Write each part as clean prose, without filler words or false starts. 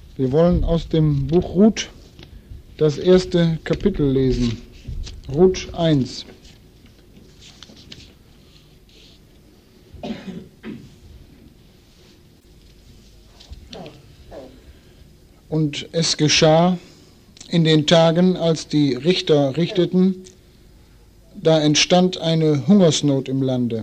Wir wollen aus dem Buch Ruth das erste Kapitel lesen. Ruth 1. Und es geschah in den Tagen, als die Richter richteten, da entstand eine Hungersnot im Lande.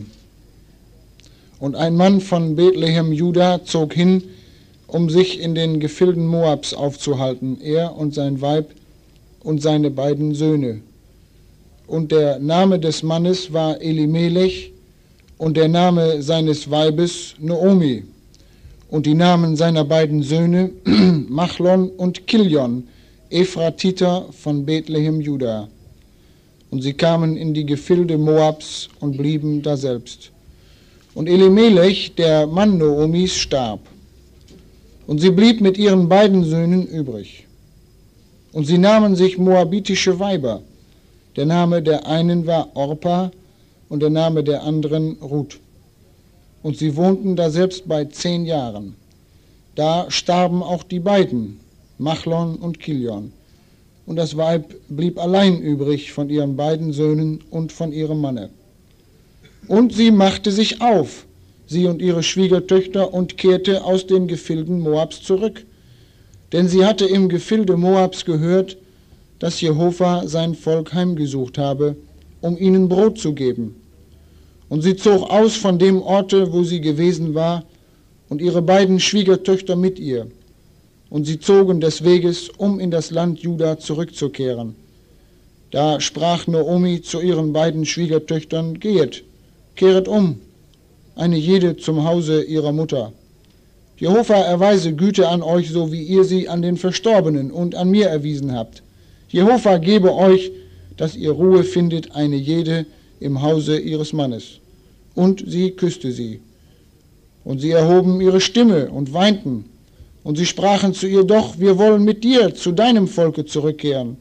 Und ein Mann von Bethlehem, Juda, zog hin, um sich in den Gefilden Moabs aufzuhalten, er und sein Weib und seine beiden Söhne. Und der Name des Mannes war Elimelech und der Name seines Weibes Naomi. Und die Namen seiner beiden Söhne Machlon und Kilion, Ephratiter von Bethlehem, Juda. Und sie kamen in die Gefilde Moabs und blieben daselbst. Und Elimelech, der Mann Naomis, starb. Und sie blieb mit ihren beiden Söhnen übrig. Und sie nahmen sich moabitische Weiber. Der Name der einen war Orpa und der Name der anderen Ruth. Und sie wohnten daselbst bei 10 Jahren. Da starben auch die beiden, Machlon und Kilion. Und das Weib blieb allein übrig von ihren beiden Söhnen und von ihrem Manne. Und sie machte sich auf, sie und ihre Schwiegertöchter, und kehrte aus den Gefilden Moabs zurück. Denn sie hatte im Gefilde Moabs gehört, dass Jehova sein Volk heimgesucht habe, um ihnen Brot zu geben. Und sie zog aus von dem Orte, wo sie gewesen war, und ihre beiden Schwiegertöchter mit ihr. Und sie zogen des Weges, um in das Land Juda zurückzukehren. Da sprach Naomi zu ihren beiden Schwiegertöchtern: Gehet, kehret um, eine jede zum Hause ihrer Mutter. Jehova erweise Güte an euch, so wie ihr sie an den Verstorbenen und an mir erwiesen habt. Jehova gebe euch, dass ihr Ruhe findet, eine jede im Hause ihres Mannes. Und sie küsste sie. Und sie erhoben ihre Stimme und weinten. Und sie sprachen zu ihr: Doch, wir wollen mit dir zu deinem Volke zurückkehren.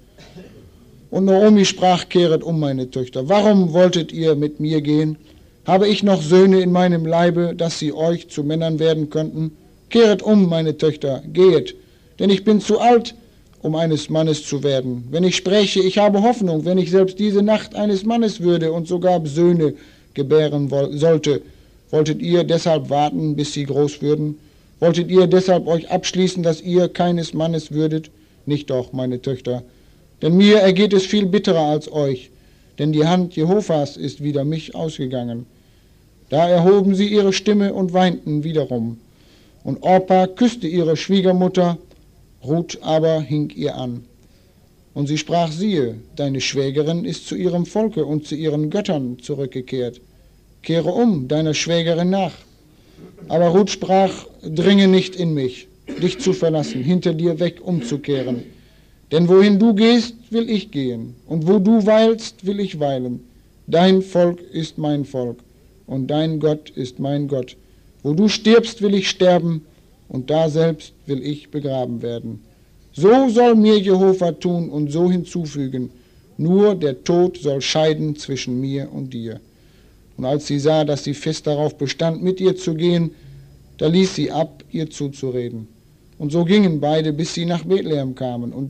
Und Naomi sprach: Kehret um, meine Töchter. Warum wolltet ihr mit mir gehen? Habe ich noch Söhne in meinem Leibe, dass sie euch zu Männern werden könnten? Kehret um, meine Töchter, gehet, denn ich bin zu alt, um eines Mannes zu werden. Wenn ich spräche, ich habe Hoffnung, wenn ich selbst diese Nacht eines Mannes würde und sogar Söhne gebären sollte. Wolltet ihr deshalb warten, bis sie groß würden? Wolltet ihr deshalb euch abschließen, dass ihr keines Mannes würdet? Nicht doch, meine Töchter, denn mir ergeht es viel bitterer als euch, denn die Hand Jehovas ist wider mich ausgegangen. Da erhoben sie ihre Stimme und weinten wiederum. Und Orpa küsste ihre Schwiegermutter, Ruth aber hing ihr an. Und sie sprach: Siehe, deine Schwägerin ist zu ihrem Volke und zu ihren Göttern zurückgekehrt. Kehre um deiner Schwägerin nach. Aber Ruth sprach: Dringe nicht in mich, dich zu verlassen, hinter dir weg umzukehren. Denn wohin du gehst, will ich gehen, und wo du weilst, will ich weilen. Dein Volk ist mein Volk, und dein Gott ist mein Gott. Wo du stirbst, will ich sterben, und da selbst will ich begraben werden. So soll mir Jehova tun und so hinzufügen: Nur der Tod soll scheiden zwischen mir und dir. Und als sie sah, dass sie fest darauf bestand, mit ihr zu gehen, da ließ sie ab, ihr zuzureden. Und so gingen beide, bis sie nach Bethlehem kamen. Und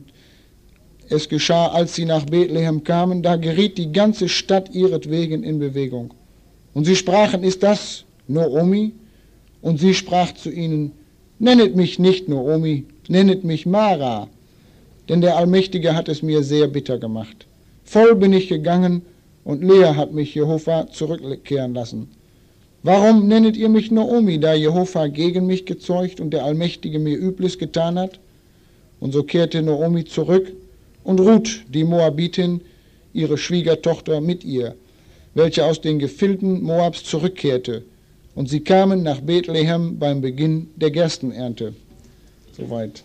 es geschah, als sie nach Bethlehem kamen, da geriet die ganze Stadt ihretwegen in Bewegung. Und sie sprachen: Ist das Naomi? Und sie sprach zu ihnen: Nennet mich nicht Naomi, nennet mich Mara, denn der Allmächtige hat es mir sehr bitter gemacht. Voll bin ich gegangen, und leer hat mich Jehova zurückkehren lassen. Warum nennet ihr mich Naomi, da Jehova gegen mich gezeugt und der Allmächtige mir Übles getan hat? Und so kehrte Naomi zurück, und Ruth, die Moabitin, ihre Schwiegertochter, mit ihr, welche aus den Gefilden Moabs zurückkehrte. Und sie kamen nach Bethlehem beim Beginn der Gerstenernte. Soweit.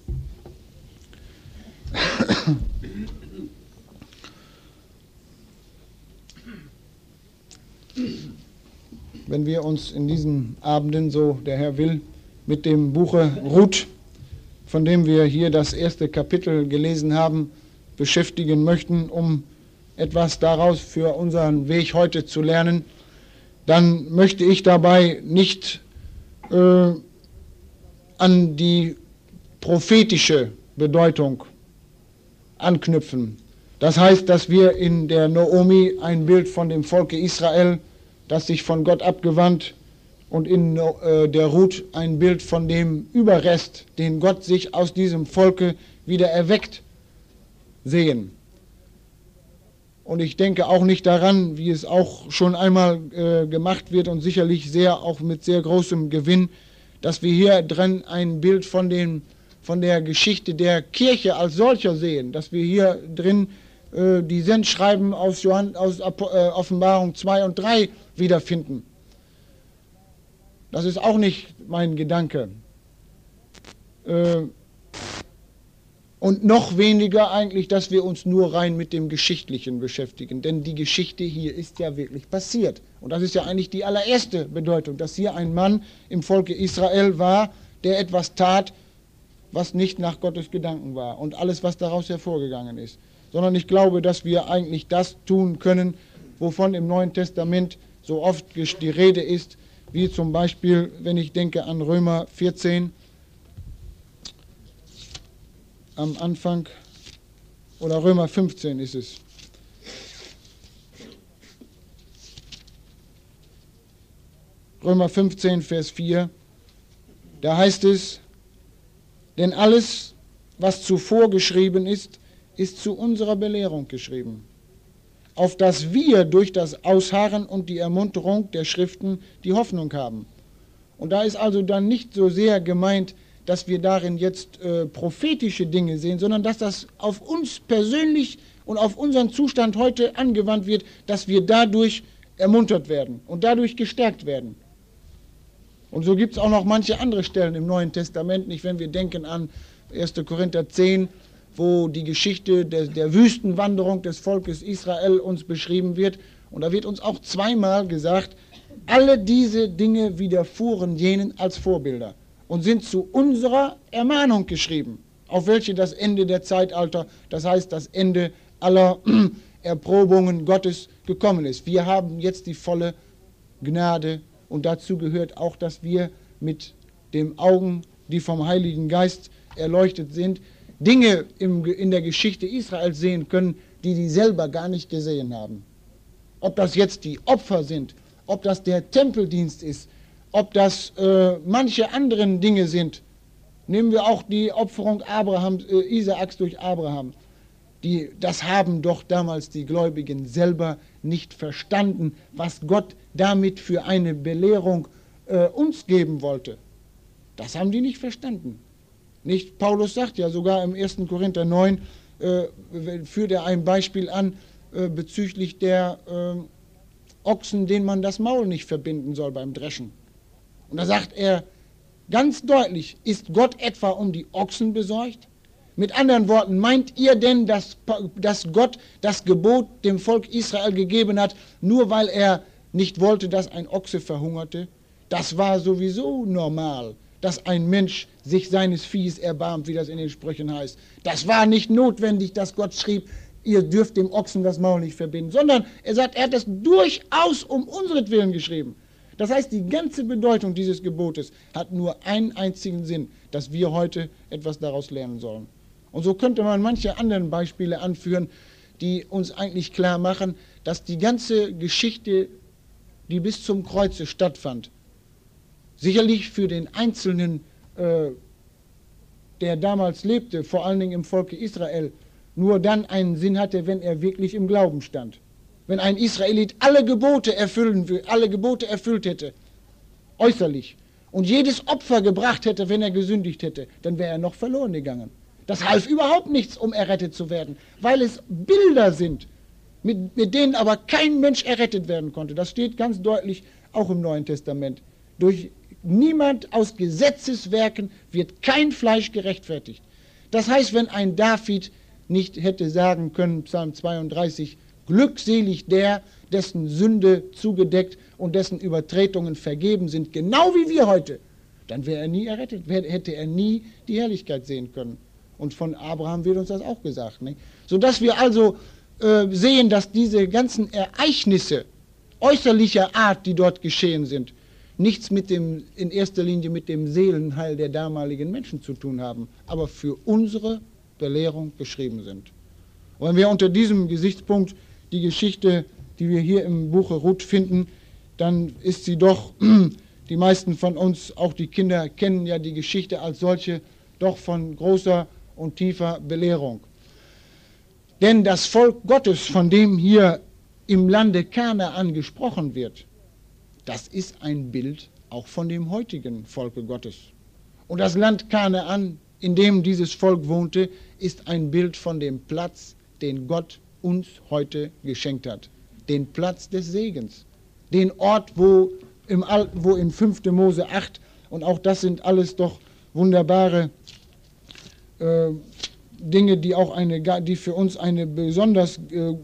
Wenn wir uns in diesen Abenden, so der Herr will, mit dem Buche Ruth, von dem wir hier das erste Kapitel gelesen haben, beschäftigen möchten, um etwas daraus für unseren Weg heute zu lernen, dann möchte ich dabei nicht an die prophetische Bedeutung anknüpfen. Das heißt, dass wir in der Naomi ein Bild von dem Volke Israel, das sich von Gott abgewandt, und in der Ruth ein Bild von dem Überrest, den Gott sich aus diesem Volke wieder erweckt, sehen. Und ich denke auch nicht daran, wie es auch schon einmal gemacht wird und sicherlich auch mit sehr großem Gewinn, dass wir hier drin ein Bild von der Geschichte der Kirche als solcher sehen, dass wir hier drin die Sendschreiben aus Offenbarung 2 und 3 wiederfinden. Das ist auch nicht mein Gedanke. Und noch weniger eigentlich, dass wir uns nur rein mit dem Geschichtlichen beschäftigen. Denn die Geschichte hier ist ja wirklich passiert. Und das ist ja eigentlich die allererste Bedeutung, dass hier ein Mann im Volke Israel war, der etwas tat, was nicht nach Gottes Gedanken war. Und alles, was daraus hervorgegangen ist. Sondern ich glaube, dass wir eigentlich das tun können, wovon im Neuen Testament so oft die Rede ist, wie zum Beispiel, wenn ich denke an Römer 14, am Anfang, oder Römer 15 ist es. Römer 15, Vers 4, da heißt es, denn alles, was zuvor geschrieben ist, ist zu unserer Belehrung geschrieben, auf dass wir durch das Ausharren und die Ermunterung der Schriften die Hoffnung haben. Und da ist also dann nicht so sehr gemeint, dass wir darin jetzt prophetische Dinge sehen, sondern dass das auf uns persönlich und auf unseren Zustand heute angewandt wird, dass wir dadurch ermuntert werden und dadurch gestärkt werden. Und so gibt es auch noch manche andere Stellen im Neuen Testament, nicht, wenn wir denken an 1. Korinther 10, wo die Geschichte der Wüstenwanderung des Volkes Israel uns beschrieben wird. Und da wird uns auch zweimal gesagt, alle diese Dinge widerfuhren jenen als Vorbilder und sind zu unserer Ermahnung geschrieben, auf welche das Ende der Zeitalter, das heißt das Ende aller Erprobungen Gottes gekommen ist. Wir haben jetzt die volle Gnade und dazu gehört auch, dass wir mit den Augen, die vom Heiligen Geist erleuchtet sind, Dinge in der Geschichte Israels sehen können, die selber gar nicht gesehen haben. Ob das jetzt die Opfer sind, ob das der Tempeldienst ist, ob das manche anderen Dinge sind. Nehmen wir auch die Opferung Isaaks durch Abraham. Das haben doch damals die Gläubigen selber nicht verstanden, was Gott damit für eine Belehrung uns geben wollte. Das haben die nicht verstanden. Nicht? Paulus sagt ja sogar im 1. Korinther 9, führt er ein Beispiel an bezüglich der Ochsen, denen man das Maul nicht verbinden soll beim Dreschen. Und da sagt er ganz deutlich, ist Gott etwa um die Ochsen besorgt? Mit anderen Worten, meint ihr denn, dass Gott das Gebot dem Volk Israel gegeben hat, nur weil er nicht wollte, dass ein Ochse verhungerte? Das war sowieso normal, dass ein Mensch sich seines Viehs erbarmt, wie das in den Sprüchen heißt. Das war nicht notwendig, dass Gott schrieb, ihr dürft dem Ochsen das Maul nicht verbinden, sondern er sagt, er hat das durchaus um unsretwillen geschrieben. Das heißt, die ganze Bedeutung dieses Gebotes hat nur einen einzigen Sinn, dass wir heute etwas daraus lernen sollen. Und so könnte man manche anderen Beispiele anführen, die uns eigentlich klar machen, dass die ganze Geschichte, die bis zum Kreuze stattfand, sicherlich für den Einzelnen, der damals lebte, vor allen Dingen im Volke Israel, nur dann einen Sinn hatte, wenn er wirklich im Glauben stand. Wenn ein Israelit alle Gebote erfüllt hätte, äußerlich, und jedes Opfer gebracht hätte, wenn er gesündigt hätte, dann wäre er noch verloren gegangen. Das half überhaupt nichts, um errettet zu werden, weil es Bilder sind, mit denen aber kein Mensch errettet werden konnte. Das steht ganz deutlich auch im Neuen Testament. Durch niemand aus Gesetzeswerken wird kein Fleisch gerechtfertigt. Das heißt, wenn ein David nicht hätte sagen können, Psalm 32, glückselig der, dessen Sünde zugedeckt und dessen Übertretungen vergeben sind, genau wie wir heute, dann wäre er nie errettet, hätte er nie die Herrlichkeit sehen können. Und von Abraham wird uns das auch gesagt. Nicht? Sodass wir also sehen, dass diese ganzen Ereignisse äußerlicher Art, die dort geschehen sind, nichts in erster Linie mit dem Seelenheil der damaligen Menschen zu tun haben, aber für unsere Belehrung geschrieben sind. Und wenn wir unter diesem Gesichtspunkt die Geschichte, die wir hier im Buche Ruth finden, dann ist sie doch, die meisten von uns, auch die Kinder, kennen ja die Geschichte als solche, doch von großer und tiefer Belehrung. Denn das Volk Gottes, von dem hier im Lande Kanaan gesprochen wird, das ist ein Bild auch von dem heutigen Volke Gottes. Und das Land Kanaan, in dem dieses Volk wohnte, ist ein Bild von dem Platz, den Gott uns heute geschenkt hat. Den Platz des Segens. Den Ort, wo in 5. Mose 8, und auch das sind alles doch wunderbare Dinge, die für uns eine besonders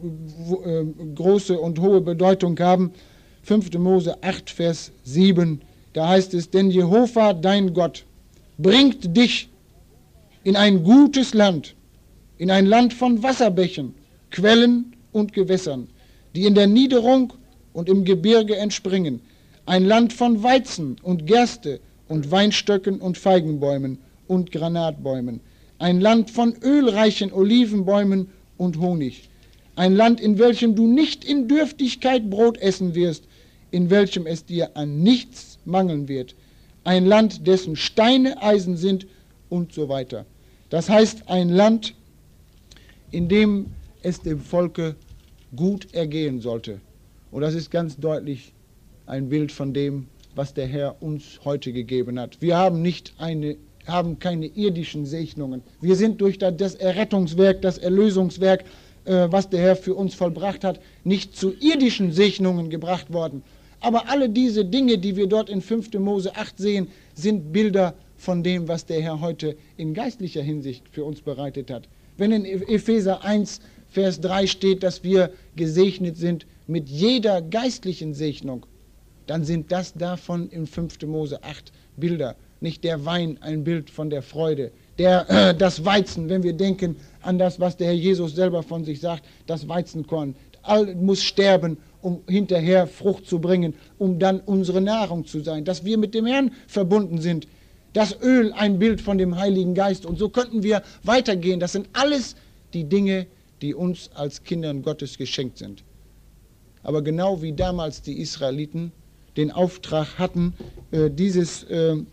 große und hohe Bedeutung haben. 5. Mose 8, Vers 7, da heißt es, denn Jehova, dein Gott, bringt dich in ein gutes Land, in ein Land von Wasserbächen, Quellen und Gewässern, die in der Niederung und im Gebirge entspringen, ein Land von Weizen und Gerste und Weinstöcken und Feigenbäumen und Granatbäumen, ein Land von ölreichen Olivenbäumen und Honig, ein Land, in welchem du nicht in Dürftigkeit Brot essen wirst, in welchem es dir an nichts mangeln wird, ein Land, dessen Steine Eisen sind und so weiter. Das heißt, ein Land, in dem es dem Volke gut ergehen sollte. Und das ist ganz deutlich ein Bild von dem, was der Herr uns heute gegeben hat. Wir haben keine irdischen Segnungen. Wir sind durch das Errettungswerk, das Erlösungswerk, was der Herr für uns vollbracht hat, nicht zu irdischen Segnungen gebracht worden. Aber alle diese Dinge, die wir dort in 5. Mose 8 sehen, sind Bilder von dem, was der Herr heute in geistlicher Hinsicht für uns bereitet hat. Wenn in Epheser 1, Vers 3 steht, dass wir gesegnet sind mit jeder geistlichen Segnung, dann sind das davon in 5. Mose 8 Bilder. Nicht der Wein ein Bild von der Freude, das Weizen, wenn wir denken an das, was der Herr Jesus selber von sich sagt, das Weizenkorn, muss sterben, um hinterher Frucht zu bringen, um dann unsere Nahrung zu sein, dass wir mit dem Herrn verbunden sind. Das Öl ein Bild von dem Heiligen Geist, und so könnten wir weitergehen. Das sind alles die Dinge, die uns als Kindern Gottes geschenkt sind. Aber genau wie damals die Israeliten den Auftrag hatten, dieses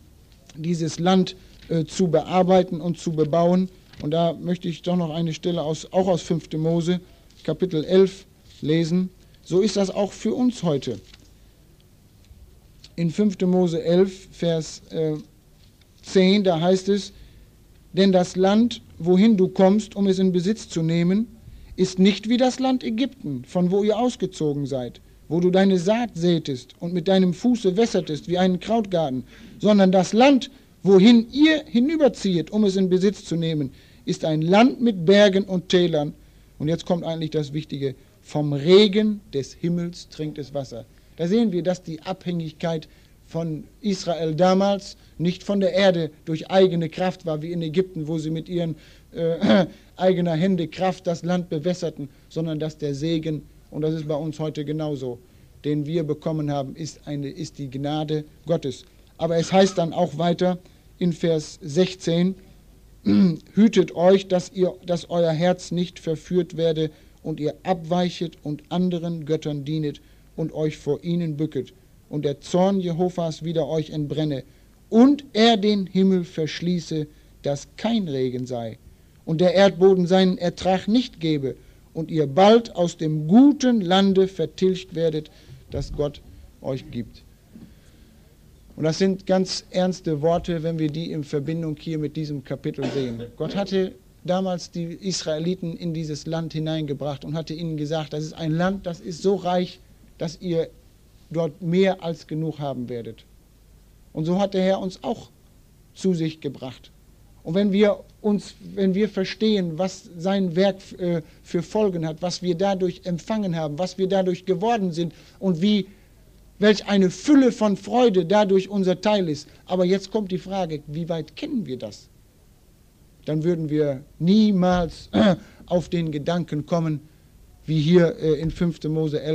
Land zu bearbeiten und zu bebauen, und da möchte ich doch noch eine Stelle auch aus 5. Mose, Kapitel 11 lesen. So ist das auch für uns heute. In 5. Mose 11, Vers 10, da heißt es, denn das Land, wohin du kommst, um es in Besitz zu nehmen, ist nicht wie das Land Ägypten, von wo ihr ausgezogen seid, wo du deine Saat sätest und mit deinem Fuße wässertest wie einen Krautgarten, sondern das Land, wohin ihr hinüberziehet, um es in Besitz zu nehmen, ist ein Land mit Bergen und Tälern. Und jetzt kommt eigentlich das Wichtige, vom Regen des Himmels trinkt es Wasser. Da sehen wir, dass die Abhängigkeit von Israel damals nicht von der Erde durch eigene Kraft war, wie in Ägypten, wo sie mit ihren eigener Hände Kraft das Land bewässerten, sondern dass der Segen, und das ist bei uns heute genauso, den wir bekommen haben, ist die Gnade Gottes. Aber es heißt dann auch weiter in Vers 16, hütet euch, dass euer Herz nicht verführt werde und ihr abweichet und anderen Göttern dienet und euch vor ihnen bücket und der Zorn Jehovas wider euch entbrenne und er den Himmel verschließe, dass kein Regen sei und der Erdboden seinen Ertrag nicht gebe und ihr bald aus dem guten Lande vertilgt werdet, das Gott euch gibt. Und das sind ganz ernste Worte, wenn wir die in Verbindung hier mit diesem Kapitel sehen. Gott hatte damals die Israeliten in dieses Land hineingebracht und hatte ihnen gesagt, das ist ein Land, das ist so reich, dass ihr dort mehr als genug haben werdet. Und so hat der Herr uns auch zu sich gebracht. Und wenn wir verstehen, was sein Werk für Folgen hat, was wir dadurch empfangen haben, was wir dadurch geworden sind und welch eine Fülle von Freude dadurch unser Teil ist. Aber jetzt kommt die Frage, wie weit kennen wir das? Dann würden wir niemals auf den Gedanken kommen, wie hier in 5. Mose 11,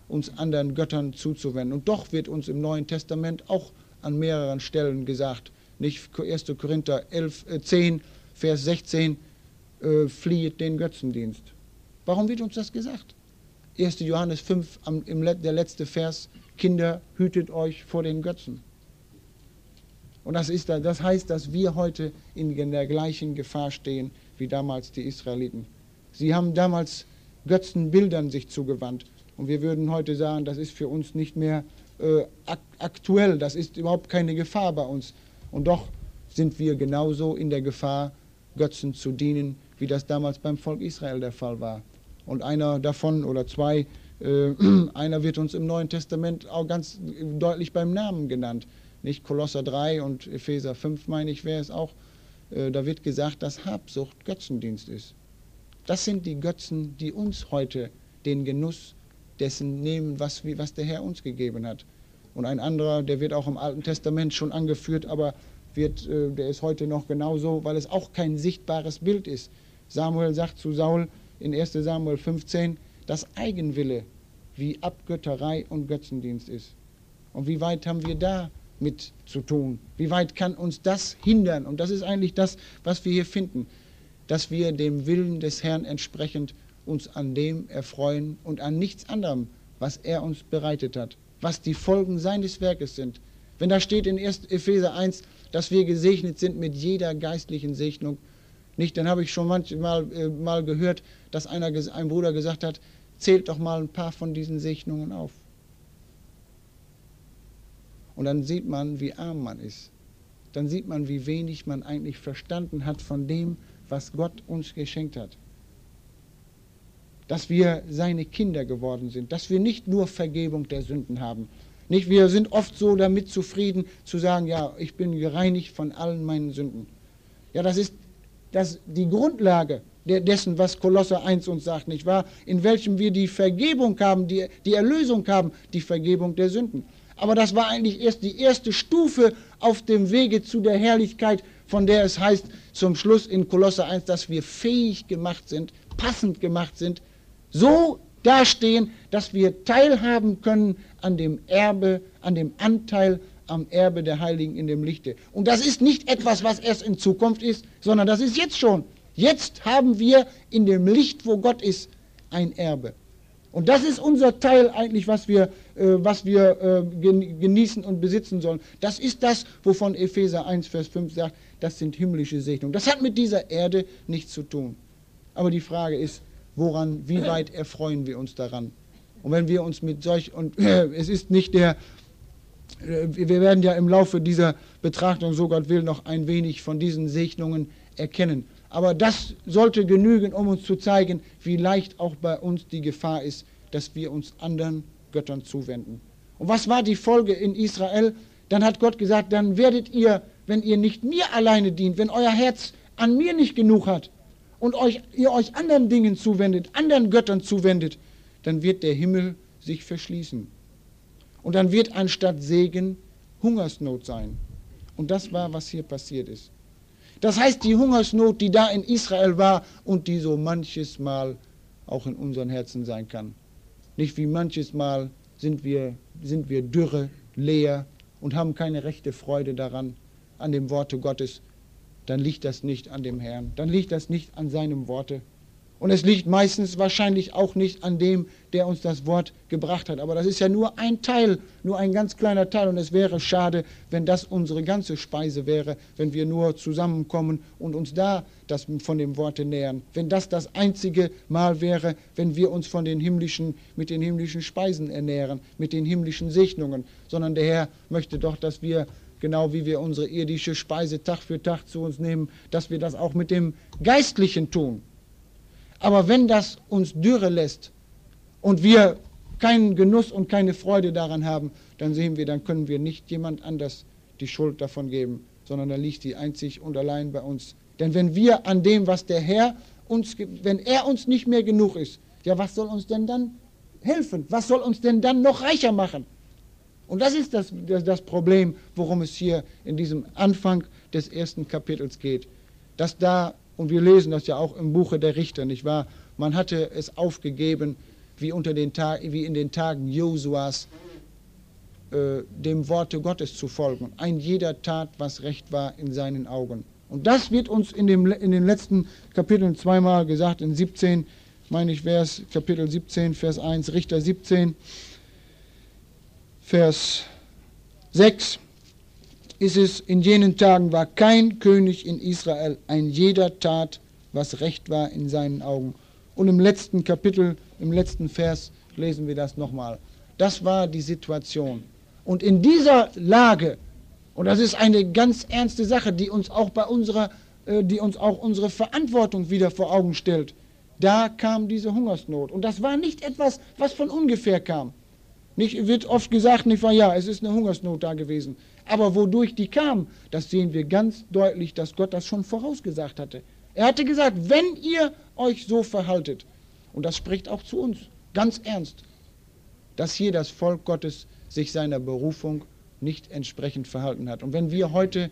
uns anderen Göttern zuzuwenden. Und doch wird uns im Neuen Testament auch an mehreren Stellen gesagt, nicht 1. Korinther 10, Vers 16, fliehet den Götzendienst. Warum wird uns das gesagt? 1. Johannes 5, der letzte Vers, Kinder, hütet euch vor den Götzen. Und das heißt, dass wir heute in der gleichen Gefahr stehen wie damals die Israeliten. Sie haben damals Götzenbildern sich zugewandt. Und wir würden heute sagen, das ist für uns nicht mehr aktuell, das ist überhaupt keine Gefahr bei uns. Und doch sind wir genauso in der Gefahr, Götzen zu dienen, wie das damals beim Volk Israel der Fall war. Und einer davon oder zwei, einer wird uns im Neuen Testament auch ganz deutlich beim Namen genannt. Nicht Kolosser 3 und Epheser 5, meine ich, wäre es auch. Da wird gesagt, dass Habsucht Götzendienst ist. Das sind die Götzen, die uns heute den Genuss dessen nehmen, was der Herr uns gegeben hat. Und ein anderer, der wird auch im Alten Testament schon angeführt, aber der ist heute noch genauso, weil es auch kein sichtbares Bild ist. Samuel sagt zu Saul in 1. Samuel 15, dass Eigenwille wie Abgötterei und Götzendienst ist. Und wie weit haben wir da mit zu tun? Wie weit kann uns das hindern? Und das ist eigentlich das, was wir hier finden, dass wir dem Willen des Herrn entsprechend uns an dem erfreuen und an nichts anderem, was er uns bereitet hat, was die Folgen seines Werkes sind. Wenn da steht in 1. Epheser 1, dass wir gesegnet sind mit jeder geistlichen Segnung, nicht, dann habe ich schon manchmal mal gehört, dass ein Bruder gesagt hat, zählt doch mal ein paar von diesen Segnungen auf. Und dann sieht man, wie arm man ist. Dann sieht man, wie wenig man eigentlich verstanden hat von dem, was Gott uns geschenkt hat. Dass wir seine Kinder geworden sind, dass wir nicht nur Vergebung der Sünden haben. Nicht, wir sind oft so damit zufrieden zu sagen, ja, ich bin gereinigt von allen meinen Sünden. Ja, das ist die Grundlage dessen, was Kolosser 1 uns sagt, nicht wahr? In welchem wir die Vergebung haben, die Erlösung haben, die Vergebung der Sünden. Aber das war eigentlich erst die erste Stufe auf dem Wege zu der Herrlichkeit, von der es heißt zum Schluss in Kolosser 1, dass wir fähig gemacht sind, passend gemacht sind, so dastehen, dass wir teilhaben können an dem Erbe, an dem Anteil am Erbe der Heiligen in dem Lichte. Und das ist nicht etwas, was erst in Zukunft ist, sondern das ist jetzt schon. Jetzt haben wir in dem Licht, wo Gott ist, ein Erbe. Und das ist unser Teil eigentlich, was wir genießen und besitzen sollen. Das ist das, wovon Epheser 1, Vers 5 sagt, das sind himmlische Segnungen. Das hat mit dieser Erde nichts zu tun. Aber die Frage ist, wie weit erfreuen wir uns daran? Und wenn wir uns mit es ist nicht wir werden ja im Laufe dieser Betrachtung, so Gott will, noch ein wenig von diesen Segnungen erkennen. Aber das sollte genügen, um uns zu zeigen, wie leicht auch bei uns die Gefahr ist, dass wir uns anderen Göttern zuwenden. Und was war die Folge in Israel? Dann hat Gott gesagt, dann werdet ihr, wenn ihr nicht mir alleine dient, wenn euer Herz an mir nicht genug hat und ihr euch anderen Dingen zuwendet, anderen Göttern zuwendet, dann wird der Himmel sich verschließen. Und dann wird anstatt Segen Hungersnot sein. Und das war, was hier passiert ist. Das heißt, die Hungersnot, die da in Israel war und die so manches Mal auch in unseren Herzen sein kann. Nicht wie manches Mal sind wir dürre, leer und haben keine rechte Freude daran, an dem Worte Gottes. Dann liegt das nicht an dem Herrn, dann liegt das nicht an seinem Worte. Und es liegt meistens wahrscheinlich auch nicht an dem, der uns das Wort gebracht hat. Aber das ist ja nur ein Teil, nur ein ganz kleiner Teil. Und es wäre schade, wenn das unsere ganze Speise wäre, wenn wir nur zusammenkommen und uns von dem Worte nähern. Wenn das einzige Mal wäre, wenn wir uns mit den himmlischen Speisen ernähren, mit den himmlischen Segnungen. Sondern der Herr möchte doch, dass wir, genau wie wir unsere irdische Speise Tag für Tag zu uns nehmen, dass wir das auch mit dem Geistlichen tun. Aber wenn das uns dürre lässt und wir keinen Genuss und keine Freude daran haben, dann können wir nicht jemand anders die Schuld davon geben, sondern da liegt die einzig und allein bei uns. Denn wenn wir an dem, was der Herr wenn er uns nicht mehr genug ist, ja, was soll uns denn dann helfen? Was soll uns denn dann noch reicher machen? Und das ist das Problem, worum es hier in diesem Anfang des 1. Kapitels geht. Und wir lesen das ja auch im Buche der Richter, nicht wahr? Man hatte es aufgegeben, wie in den Tagen Josuas, dem Worte Gottes zu folgen. Ein jeder tat, was recht war in seinen Augen. Und das wird uns in den letzten Kapiteln zweimal gesagt, in 17, meine ich, Vers, Kapitel 17, Vers 1, Richter 17, Vers 6, ist es, in jenen Tagen war kein König in Israel, ein jeder tat, was recht war in seinen Augen. Und im letzten Kapitel, im letzten Vers lesen wir das nochmal. Das war die Situation. Und in dieser Lage, und das ist eine ganz ernste Sache, die uns auch unsere Verantwortung wieder vor Augen stellt, da kam diese Hungersnot. Und das war nicht etwas, was von ungefähr kam. Nicht, wird oft gesagt, nicht wahr, ja, es ist eine Hungersnot da gewesen. Aber wodurch die kam, das sehen wir ganz deutlich, dass Gott das schon vorausgesagt hatte. Er hatte gesagt, wenn ihr euch so verhaltet, und das spricht auch zu uns, ganz ernst, dass hier das Volk Gottes sich seiner Berufung nicht entsprechend verhalten hat. Und wenn wir heute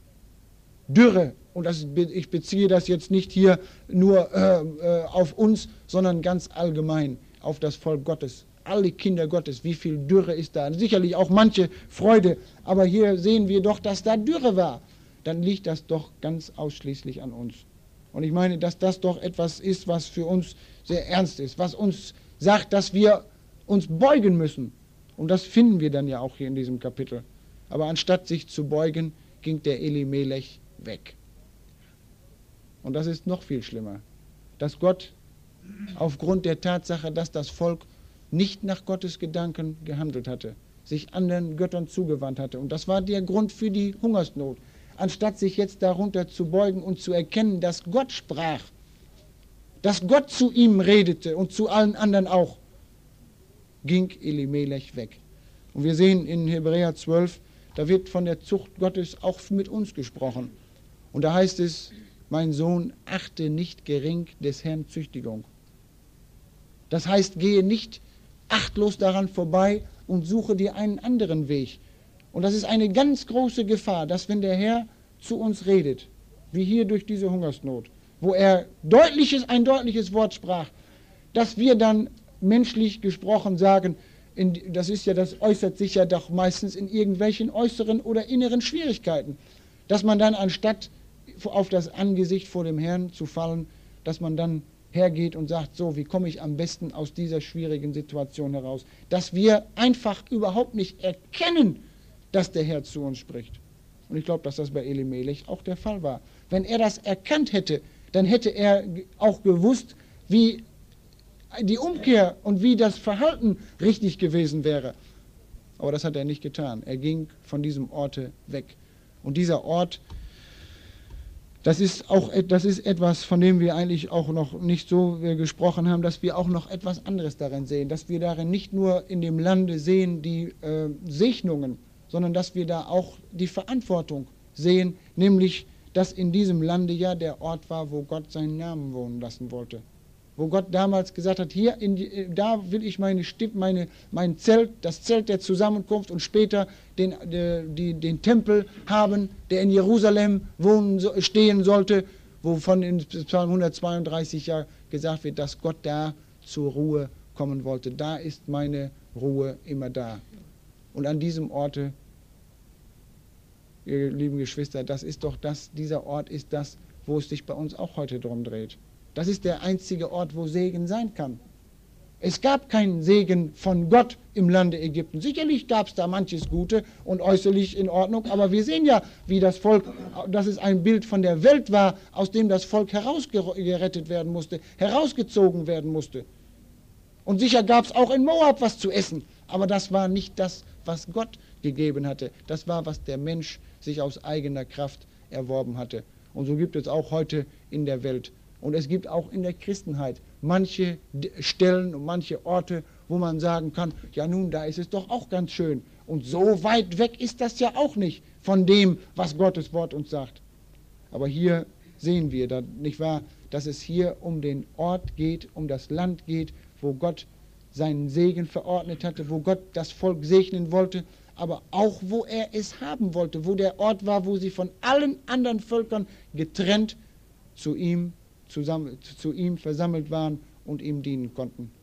Dürre, und ich beziehe das jetzt nicht hier nur auf uns, sondern ganz allgemein auf das Volk Gottes, alle Kinder Gottes, wie viel Dürre ist da? Sicherlich auch manche Freude, aber hier sehen wir doch, dass da Dürre war. Dann liegt das doch ganz ausschließlich an uns. Und ich meine, dass das doch etwas ist, was für uns sehr ernst ist, was uns sagt, dass wir uns beugen müssen. Und das finden wir dann ja auch hier in diesem Kapitel. Aber anstatt sich zu beugen, ging der Elimelech weg. Und das ist noch viel schlimmer, dass Gott aufgrund der Tatsache, dass das Volk nicht nach Gottes Gedanken gehandelt hatte, sich anderen Göttern zugewandt hatte. Und das war der Grund für die Hungersnot. Anstatt sich jetzt darunter zu beugen und zu erkennen, dass Gott sprach, dass Gott zu ihm redete und zu allen anderen auch, ging Elimelech weg. Und wir sehen in Hebräer 12, da wird von der Zucht Gottes auch mit uns gesprochen. Und da heißt es, mein Sohn, achte nicht gering des Herrn Züchtigung. Das heißt, gehe nicht achtlos daran vorbei und suche dir einen anderen Weg. Und das ist eine ganz große Gefahr, dass wenn der Herr zu uns redet, wie hier durch diese Hungersnot, wo er ein deutliches Wort sprach, dass wir dann menschlich gesprochen sagen, das äußert sich ja doch meistens in irgendwelchen äußeren oder inneren Schwierigkeiten, dass man dann anstatt auf das Angesicht vor dem Herrn zu fallen, dass man dann hergeht und sagt, so, wie komme ich am besten aus dieser schwierigen Situation heraus? Dass wir einfach überhaupt nicht erkennen, dass der Herr zu uns spricht. Und ich glaube, dass das bei Elimelech auch der Fall war. Wenn er das erkannt hätte, dann hätte er auch gewusst, wie die Umkehr und wie das Verhalten richtig gewesen wäre. Aber das hat er nicht getan. Er ging von diesem Orte weg. Und dieser Ort, das ist etwas, von dem wir eigentlich auch noch nicht so gesprochen haben, dass wir auch noch etwas anderes darin sehen. Dass wir darin nicht nur in dem Lande sehen die Segnungen, sondern dass wir da auch die Verantwortung sehen, nämlich, dass in diesem Lande ja der Ort war, wo Gott seinen Namen wohnen lassen wollte. Wo Gott damals gesagt hat, da will ich mein Zelt, das Zelt der Zusammenkunft und später den Tempel haben, der in Jerusalem stehen sollte, wovon in Psalm 132 ja gesagt wird, dass Gott da zur Ruhe kommen wollte. Da ist meine Ruhe immer da. Und an diesem Orte, ihr lieben Geschwister, dieser Ort ist das, wo es sich bei uns auch heute drum dreht. Das ist der einzige Ort, wo Segen sein kann. Es gab keinen Segen von Gott im Lande Ägypten. Sicherlich gab es da manches Gute und äußerlich in Ordnung, aber wir sehen ja, wie das Volk, dass es ein Bild von der Welt war, aus dem das Volk herausgerettet werden musste, herausgezogen werden musste. Und sicher gab es auch in Moab was zu essen, aber das war nicht das, was Gott gegeben hatte. Das war, was der Mensch sich aus eigener Kraft erworben hatte. Und so gibt es auch heute in der Welt. Und es gibt auch in der Christenheit manche Stellen und manche Orte, wo man sagen kann, ja nun, da ist es doch auch ganz schön. Und so weit weg ist das ja auch nicht von dem, was Gottes Wort uns sagt. Aber hier sehen wir, nicht wahr, dass es hier um den Ort geht, um das Land geht, wo Gott seinen Segen verordnet hatte, wo Gott das Volk segnen wollte, aber auch wo er es haben wollte, wo der Ort war, wo sie von allen anderen Völkern getrennt zu ihm versammelt waren und ihm dienen konnten.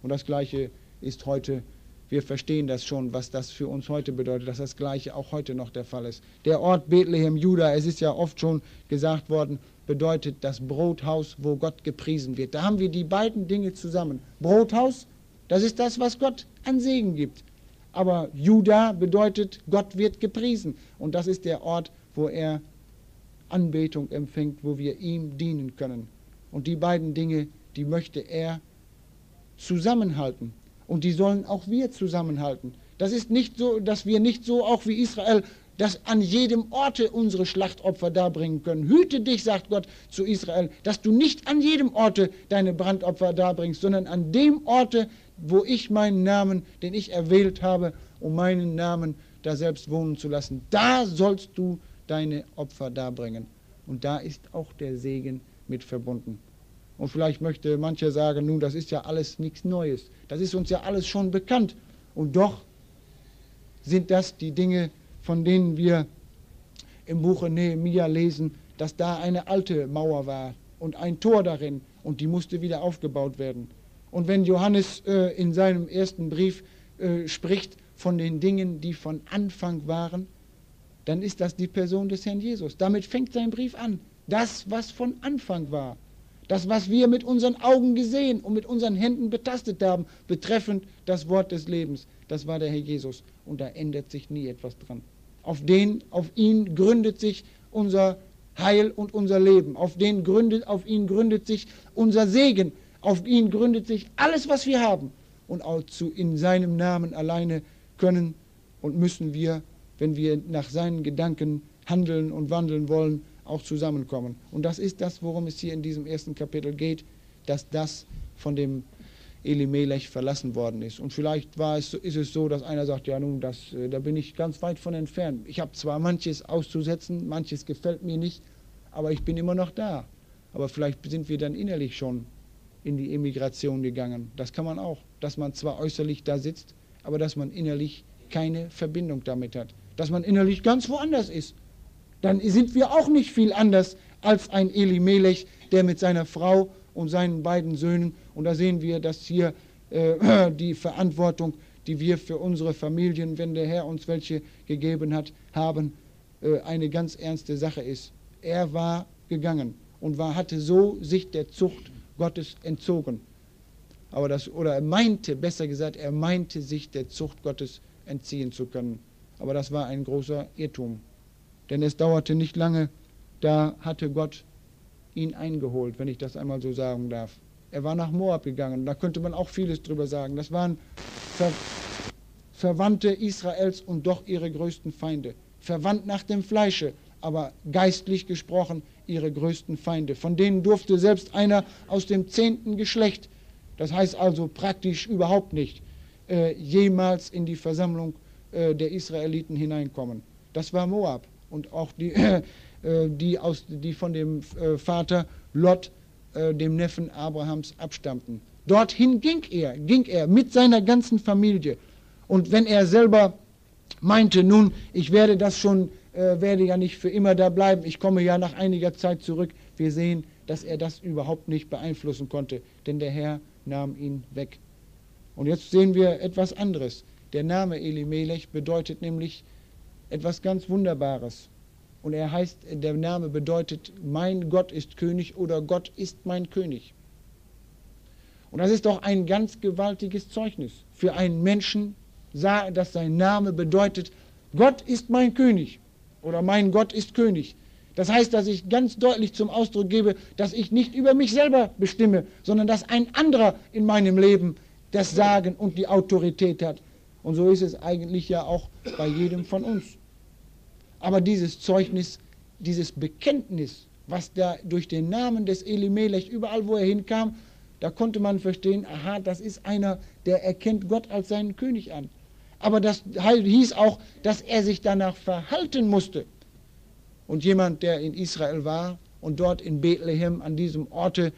Und das Gleiche ist heute, wir verstehen das schon, was das für uns heute bedeutet, dass das Gleiche auch heute noch der Fall ist. Der Ort Bethlehem, Juda, es ist ja oft schon gesagt worden, bedeutet das Brothaus, wo Gott gepriesen wird. Da haben wir die beiden Dinge zusammen. Brothaus, das ist das, was Gott an Segen gibt. Aber Juda bedeutet, Gott wird gepriesen. Und das ist der Ort, wo er Anbetung empfängt, wo wir ihm dienen können. Und die beiden Dinge, die möchte er zusammenhalten. Und die sollen auch wir zusammenhalten. Das ist nicht so, dass wir nicht so auch wie Israel, dass an jedem Orte unsere Schlachtopfer darbringen können. Hüte dich, sagt Gott zu Israel, dass du nicht an jedem Orte deine Brandopfer darbringst, sondern an dem Orte, wo ich meinen Namen, den ich erwählt habe, um meinen Namen da selbst wohnen zu lassen. Da sollst du deine Opfer darbringen. Und da ist auch der Segen mit verbunden. Und vielleicht möchte mancher sagen, nun, das ist ja alles nichts Neues. Das ist uns ja alles schon bekannt. Und doch sind das die Dinge, von denen wir im Buche Nehemia lesen, dass da eine alte Mauer war und ein Tor darin und die musste wieder aufgebaut werden. Und wenn Johannes in seinem ersten Brief spricht von den Dingen, die von Anfang waren, dann ist das die Person des Herrn Jesus. Damit fängt sein Brief an. Das, was von Anfang war. Das, was wir mit unseren Augen gesehen und mit unseren Händen betastet haben, betreffend das Wort des Lebens, das war der Herr Jesus. Und da ändert sich nie etwas dran. Auf ihn gründet sich unser Heil und unser Leben. Auf ihn gründet sich unser Segen. Auf ihn gründet sich alles, was wir haben. Und auch in seinem Namen alleine können und müssen wir, wenn wir nach seinen Gedanken handeln und wandeln wollen, auch zusammenkommen. Und das ist das, worum es hier in diesem ersten Kapitel geht, dass das von dem Elimelech verlassen worden ist. Und vielleicht ist es so, dass einer sagt, ja nun, da bin ich ganz weit von entfernt. Ich habe zwar manches auszusetzen, manches gefällt mir nicht, aber ich bin immer noch da. Aber vielleicht sind wir dann innerlich schon in die Emigration gegangen. Das kann man auch, dass man zwar äußerlich da sitzt, aber dass man innerlich keine Verbindung damit hat. Dass man innerlich ganz woanders ist. Dann sind wir auch nicht viel anders als ein Elimelech, der mit seiner Frau und seinen beiden Söhnen, und da sehen wir, dass hier die Verantwortung, die wir für unsere Familien, wenn der Herr uns welche gegeben hat, haben, eine ganz ernste Sache ist. Er war gegangen und hatte so sich der Zucht Gottes entzogen. Er meinte sich der Zucht Gottes entziehen zu können. Aber das war ein großer Irrtum. Denn es dauerte nicht lange, da hatte Gott ihn eingeholt, wenn ich das einmal so sagen darf. Er war nach Moab gegangen, da könnte man auch vieles drüber sagen. Das waren Verwandte Israels und doch ihre größten Feinde. Verwandt nach dem Fleische, aber geistlich gesprochen ihre größten Feinde. Von denen durfte selbst einer aus dem 10. Geschlecht, das heißt also praktisch überhaupt nicht, jemals in die Versammlung der Israeliten hineinkommen. Das war Moab. Und auch die von dem Vater Lot, dem Neffen Abrahams, abstammten. Dorthin ging er mit seiner ganzen Familie. Und wenn er selber meinte, nun, ich werde ja nicht für immer da bleiben, ich komme ja nach einiger Zeit zurück, wir sehen, dass er das überhaupt nicht beeinflussen konnte, denn der Herr nahm ihn weg. Und jetzt sehen wir etwas anderes. Der Name Elimelech bedeutet nämlich etwas ganz Wunderbares. Und der Name bedeutet, mein Gott ist König oder Gott ist mein König. Und das ist doch ein ganz gewaltiges Zeugnis für einen Menschen, dass sein Name bedeutet, Gott ist mein König oder mein Gott ist König. Das heißt, dass ich ganz deutlich zum Ausdruck gebe, dass ich nicht über mich selber bestimme, sondern dass ein anderer in meinem Leben das Sagen und die Autorität hat. Und so ist es eigentlich ja auch bei jedem von uns. Aber dieses Zeugnis, dieses Bekenntnis, was da durch den Namen des Elimelech überall, wo er hinkam, da konnte man verstehen, aha, das ist einer, der erkennt Gott als seinen König an. Aber das hieß auch, dass er sich danach verhalten musste. Und jemand, der in Israel war und dort in Bethlehem an diesem Orte,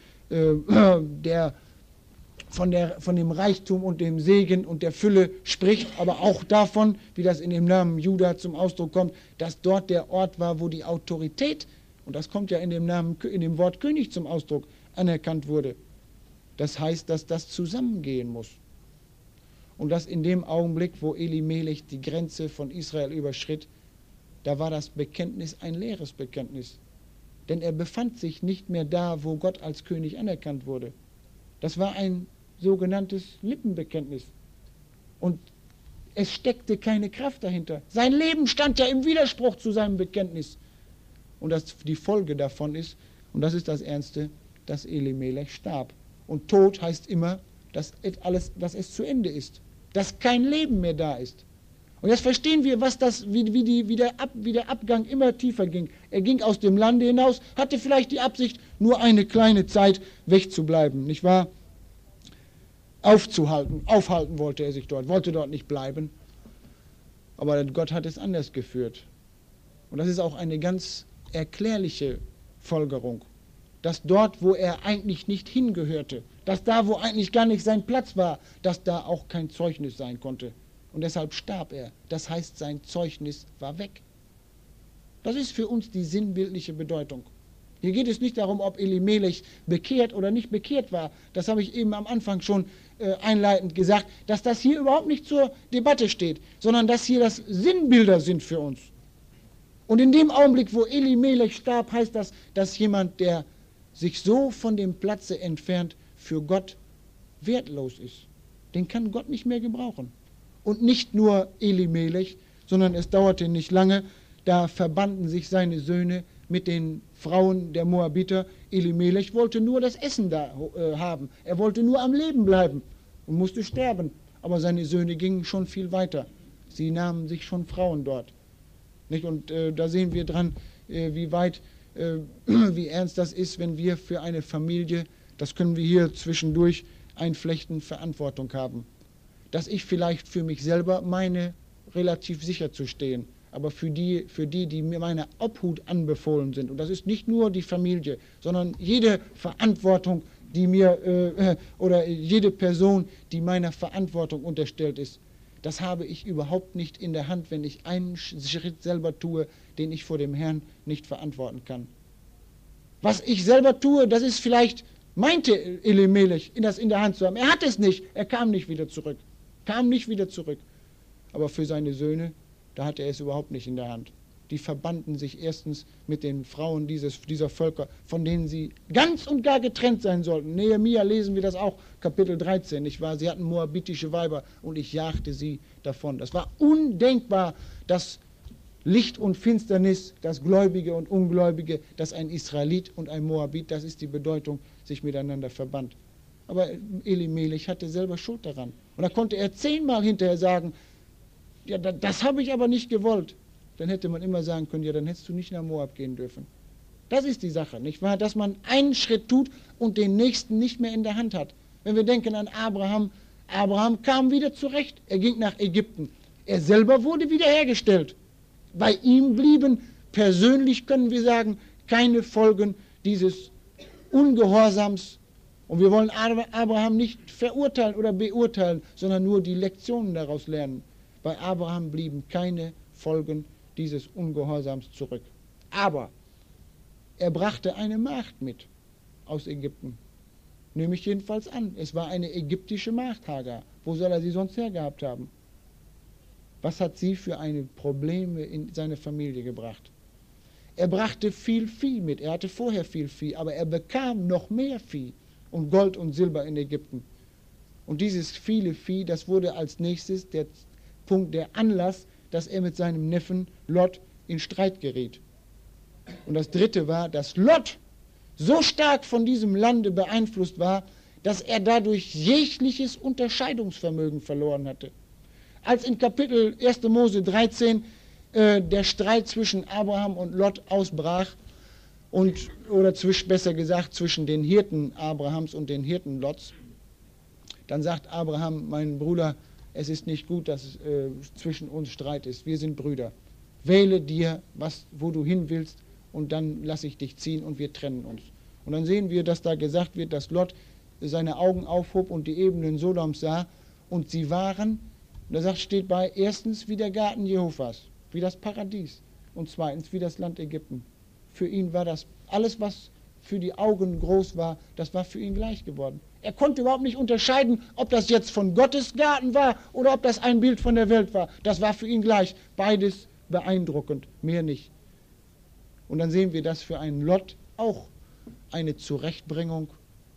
der von dem Reichtum und dem Segen und der Fülle spricht, aber auch davon, wie das in dem Namen Juda zum Ausdruck kommt, dass dort der Ort war, wo die Autorität, und das kommt ja in dem Wort König zum Ausdruck, anerkannt wurde. Das heißt, dass das zusammengehen muss. Und dass in dem Augenblick, wo Elimelech die Grenze von Israel überschritt, da war das Bekenntnis ein leeres Bekenntnis. Denn er befand sich nicht mehr da, wo Gott als König anerkannt wurde. Das war ein sogenanntes Lippenbekenntnis. Und es steckte keine Kraft dahinter. Sein Leben stand ja im Widerspruch zu seinem Bekenntnis. Und die Folge davon ist, und das ist das Ernste, dass Elimelech starb. Und Tod heißt immer, dass es zu Ende ist. Dass kein Leben mehr da ist. Und jetzt verstehen wir, wie der Abgang immer tiefer ging. Er ging aus dem Lande hinaus, hatte vielleicht die Absicht, nur eine kleine Zeit wegzubleiben, nicht wahr? Aufhalten wollte er sich dort, wollte dort nicht bleiben. Aber Gott hat es anders geführt. Und das ist auch eine ganz erklärliche Folgerung. Dass dort, wo er eigentlich nicht hingehörte, dass da, wo eigentlich gar nicht sein Platz war, dass da auch kein Zeugnis sein konnte. Und deshalb starb er. Das heißt, sein Zeugnis war weg. Das ist für uns die sinnbildliche Bedeutung. Hier geht es nicht darum, ob Elimelech bekehrt oder nicht bekehrt war. Das habe ich eben am Anfang schon einleitend gesagt, dass das hier überhaupt nicht zur Debatte steht, sondern dass hier das Sinnbilder sind für uns. Und in dem Augenblick, wo Elimelech starb, heißt das, dass jemand, der sich so von dem Platze entfernt, für Gott wertlos ist. Den kann Gott nicht mehr gebrauchen. Und nicht nur Elimelech, sondern es dauerte nicht lange, da verbanden sich seine Söhne mit den Frauen der Moabiter. Elimelech wollte nur das Essen da haben. Er wollte nur am Leben bleiben und musste sterben. Aber seine Söhne gingen schon viel weiter. Sie nahmen sich schon Frauen dort. Nicht? Und da sehen wir dran, wie ernst das ist, wenn wir für eine Familie, das können wir hier zwischendurch einflechten, Verantwortung haben. Dass ich vielleicht für mich selber meine, relativ sicher zu stehen, aber für die mir meiner Obhut anbefohlen sind. Und das ist nicht nur die Familie, sondern jede Verantwortung, die mir, oder jede Person, die meiner Verantwortung unterstellt ist. Das habe ich überhaupt nicht in der Hand, wenn ich einen Schritt selber tue, den ich vor dem Herrn nicht verantworten kann. Was ich selber tue, das ist vielleicht, meinte Elimelech, das in der Hand zu haben. Er hat es nicht, er kam nicht wieder zurück. Aber für seine Söhne, da hatte er es überhaupt nicht in der Hand. Die verbanden sich erstens mit den Frauen dieser Völker, von denen sie ganz und gar getrennt sein sollten. Nehemia lesen wir das auch, Kapitel 13, nicht wahr? Sie hatten moabitische Weiber und ich jagte sie davon. Das war undenkbar, dass Licht und Finsternis, das Gläubige und Ungläubige, dass ein Israelit und ein Moabit, das ist die Bedeutung, sich miteinander verband. Aber Elimelech hatte selber Schuld daran. Und da konnte er 10-mal hinterher sagen, ja, das habe ich aber nicht gewollt. Dann hätte man immer sagen können, ja, dann hättest du nicht nach Moab gehen dürfen. Das ist die Sache, nicht wahr? Dass man einen Schritt tut und den nächsten nicht mehr in der Hand hat. Wenn wir denken an Abraham, Abraham kam wieder zurecht, er ging nach Ägypten. Er selber wurde wiederhergestellt. Bei ihm blieben, persönlich können wir sagen, keine Folgen dieses Ungehorsams. Und wir wollen Abraham nicht verurteilen oder beurteilen, sondern nur die Lektionen daraus lernen. Bei Abraham blieben keine Folgen dieses Ungehorsams zurück. Aber er brachte eine Magd mit aus Ägypten. Nehme ich jedenfalls an. Es war eine ägyptische Magd, Hagar. Wo soll er sie sonst hergehabt haben? Was hat sie für eine Probleme in seine Familie gebracht? Er brachte viel Vieh mit. Er hatte vorher viel Vieh, aber er bekam noch mehr Vieh und Gold und Silber in Ägypten. Und dieses viele Vieh, das wurde als nächstes der Punkt, der Anlass, dass er mit seinem Neffen Lot in Streit geriet. Und das dritte war, dass Lot so stark von diesem Lande beeinflusst war, dass er dadurch jegliches Unterscheidungsvermögen verloren hatte. Als in Kapitel 1. Mose 13 der Streit zwischen Abraham und Lot ausbrach, besser gesagt zwischen den Hirten Abrahams und den Hirten Lots, dann sagt Abraham, mein Bruder, es ist nicht gut, dass zwischen uns Streit ist. Wir sind Brüder. Wähle dir, wo du hin willst, und dann lasse ich dich ziehen und wir trennen uns. Und dann sehen wir, dass da gesagt wird, dass Lot seine Augen aufhob und die Ebenen Sodoms sah. Und sie waren, da steht bei, erstens wie der Garten Jehovas, wie das Paradies. Und zweitens wie das Land Ägypten. Für ihn war das alles, was für die Augen groß war, das war für ihn gleich geworden. Er konnte überhaupt nicht unterscheiden, ob das jetzt von Gottes Garten war oder ob das ein Bild von der Welt war. Das war für ihn gleich. Beides beeindruckend, mehr nicht. Und dann sehen wir, dass für einen Lot auch eine Zurechtbringung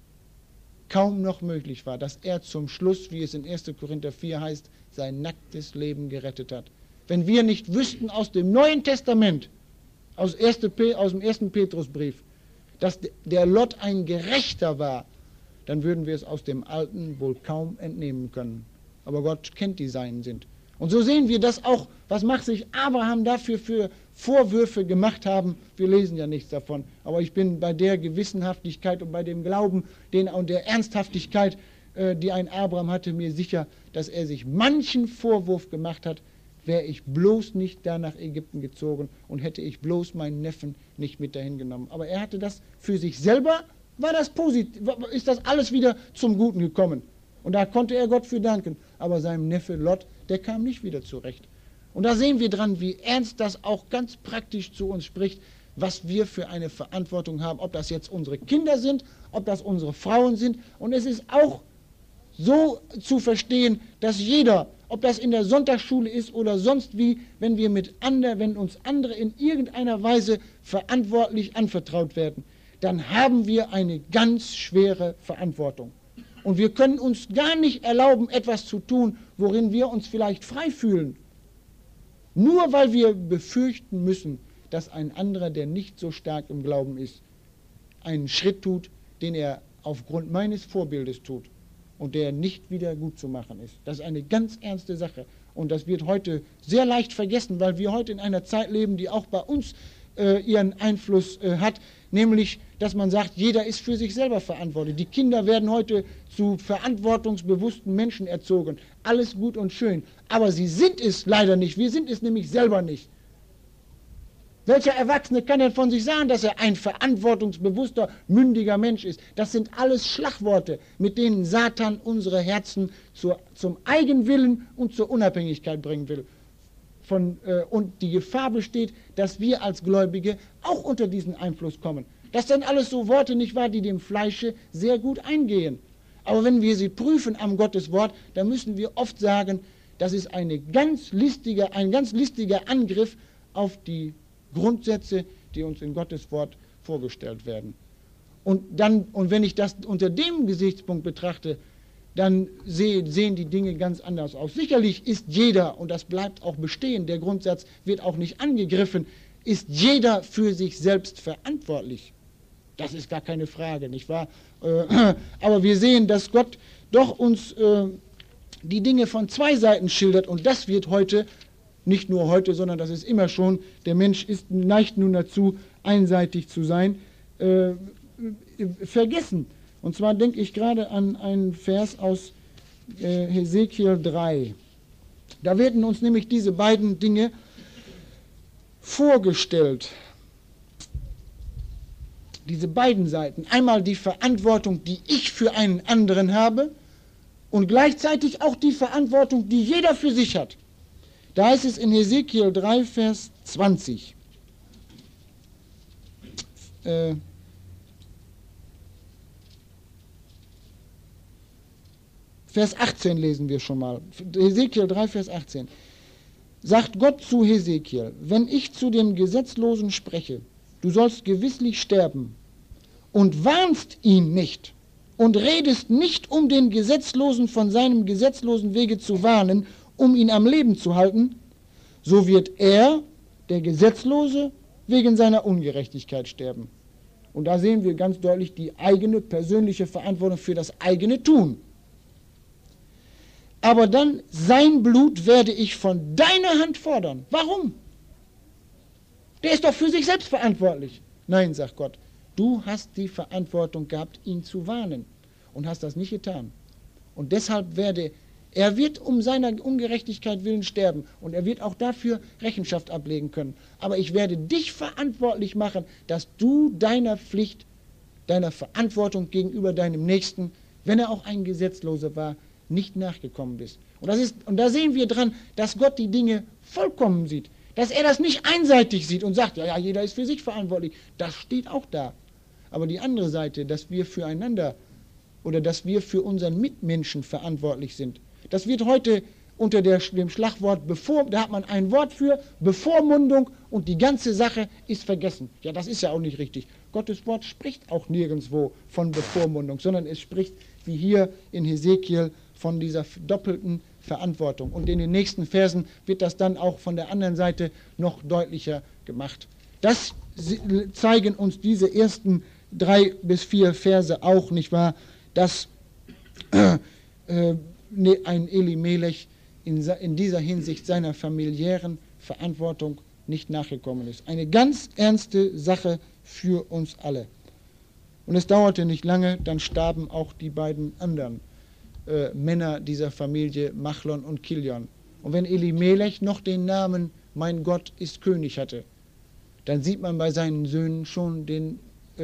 kaum noch möglich war, dass er zum Schluss, wie es in 1. Korinther 4 heißt, sein nacktes Leben gerettet hat. Wenn wir nicht wüssten aus dem Neuen Testament, aus dem 1. Petrusbrief, dass der Lot ein Gerechter war, dann würden wir es aus dem Alten wohl kaum entnehmen können. Aber Gott kennt die Seinen sind. Und so sehen wir das auch, was mag sich Abraham dafür für Vorwürfe gemacht haben. Wir lesen ja nichts davon. Aber ich bin bei der Gewissenhaftigkeit und bei dem Glauben und der Ernsthaftigkeit, die ein Abraham hatte, mir sicher, dass er sich manchen Vorwurf gemacht hat, wäre ich bloß nicht da nach Ägypten gezogen und hätte ich bloß meinen Neffen nicht mit dahin genommen. Aber er hatte das für sich selber, war das positiv, ist das alles wieder zum Guten gekommen. Und da konnte er Gott für danken. Aber seinem Neffe Lot, der kam nicht wieder zurecht. Und da sehen wir dran, wie ernst das auch ganz praktisch zu uns spricht, was wir für eine Verantwortung haben, ob das jetzt unsere Kinder sind, ob das unsere Frauen sind. Und es ist auch so zu verstehen, dass jeder, ob das in der Sonntagsschule ist oder sonst wie, wenn uns andere in irgendeiner Weise verantwortlich anvertraut werden, dann haben wir eine ganz schwere Verantwortung. Und wir können uns gar nicht erlauben, etwas zu tun, worin wir uns vielleicht frei fühlen. Nur weil wir befürchten müssen, dass ein anderer, der nicht so stark im Glauben ist, einen Schritt tut, den er aufgrund meines Vorbildes tut und der nicht wieder gut zu machen ist. Das ist eine ganz ernste Sache. Und das wird heute sehr leicht vergessen, weil wir heute in einer Zeit leben, die auch bei uns ihren Einfluss hat, nämlich, dass man sagt, jeder ist für sich selber verantwortlich. Die Kinder werden heute zu verantwortungsbewussten Menschen erzogen. Alles gut und schön. Aber sie sind es leider nicht. Wir sind es nämlich selber nicht. Welcher Erwachsene kann denn von sich sagen, dass er ein verantwortungsbewusster, mündiger Mensch ist? Das sind alles Schlagworte, mit denen Satan unsere Herzen zum Eigenwillen und zur Unabhängigkeit bringen will. Und die Gefahr besteht, dass wir als Gläubige auch unter diesen Einfluss kommen. Das sind alles so Worte, nicht wahr, die dem Fleische sehr gut eingehen. Aber wenn wir sie prüfen am Gottes Wort, dann müssen wir oft sagen, das ist ein ganz listiger Angriff auf die Grundsätze, die uns in Gottes Wort vorgestellt werden. Und wenn ich das unter dem Gesichtspunkt betrachte, dann sehen die Dinge ganz anders aus. Sicherlich ist jeder, und das bleibt auch bestehen, der Grundsatz wird auch nicht angegriffen, ist jeder für sich selbst verantwortlich. Das ist gar keine Frage, nicht wahr? Aber wir sehen, dass Gott doch uns die Dinge von zwei Seiten schildert, und das wird heute, nicht nur heute, sondern das ist immer schon, der Mensch neigt nun dazu, einseitig zu sein, vergessen. Und zwar denke ich gerade an einen Vers aus Hesekiel 3. Da werden uns nämlich diese beiden Dinge vorgestellt. Diese beiden Seiten. Einmal die Verantwortung, die ich für einen anderen habe, und gleichzeitig auch die Verantwortung, die jeder für sich hat. Da heißt es in Hesekiel 3, Vers 20. Vers 18 lesen wir schon mal. Hesekiel 3, Vers 18. Sagt Gott zu Hesekiel: Wenn ich zu dem Gesetzlosen spreche, du sollst gewisslich sterben, und warnst ihn nicht und redest nicht, um den Gesetzlosen von seinem gesetzlosen Wege zu warnen, um ihn am Leben zu halten, so wird er, der Gesetzlose, wegen seiner Ungerechtigkeit sterben. Und da sehen wir ganz deutlich die eigene persönliche Verantwortung für das eigene Tun. Aber dann, sein Blut werde ich von deiner Hand fordern. Warum? Der ist doch für sich selbst verantwortlich. Nein, sagt Gott, du hast die Verantwortung gehabt, ihn zu warnen und hast das nicht getan. Und deshalb er wird um seiner Ungerechtigkeit willen sterben und er wird auch dafür Rechenschaft ablegen können. Aber ich werde dich verantwortlich machen, dass du deiner Pflicht, deiner Verantwortung gegenüber deinem Nächsten, wenn er auch ein Gesetzloser war, nicht nachgekommen bist. Und da sehen wir dran, dass Gott die Dinge vollkommen sieht. Dass er das nicht einseitig sieht und sagt, ja, jeder ist für sich verantwortlich. Das steht auch da. Aber die andere Seite, dass wir füreinander oder dass wir für unseren Mitmenschen verantwortlich sind, das wird heute unter dem Schlagwort, da hat man ein Wort für, Bevormundung, und die ganze Sache ist vergessen. Ja, das ist ja auch nicht richtig. Gottes Wort spricht auch nirgendwo von Bevormundung, sondern es spricht, wie hier in Hesekiel, von dieser doppelten Verantwortung. Und in den nächsten Versen wird das dann auch von der anderen Seite noch deutlicher gemacht. Das zeigen uns diese ersten 3 bis 4 Verse auch, nicht wahr, dass ein Elimelech in dieser Hinsicht seiner familiären Verantwortung nicht nachgekommen ist. Eine ganz ernste Sache für uns alle. Und es dauerte nicht lange, dann starben auch die beiden anderen Männer dieser Familie, Machlon und Kilion. Und wenn Elimelech noch den Namen Mein Gott ist König hatte, dann sieht man bei seinen Söhnen schon den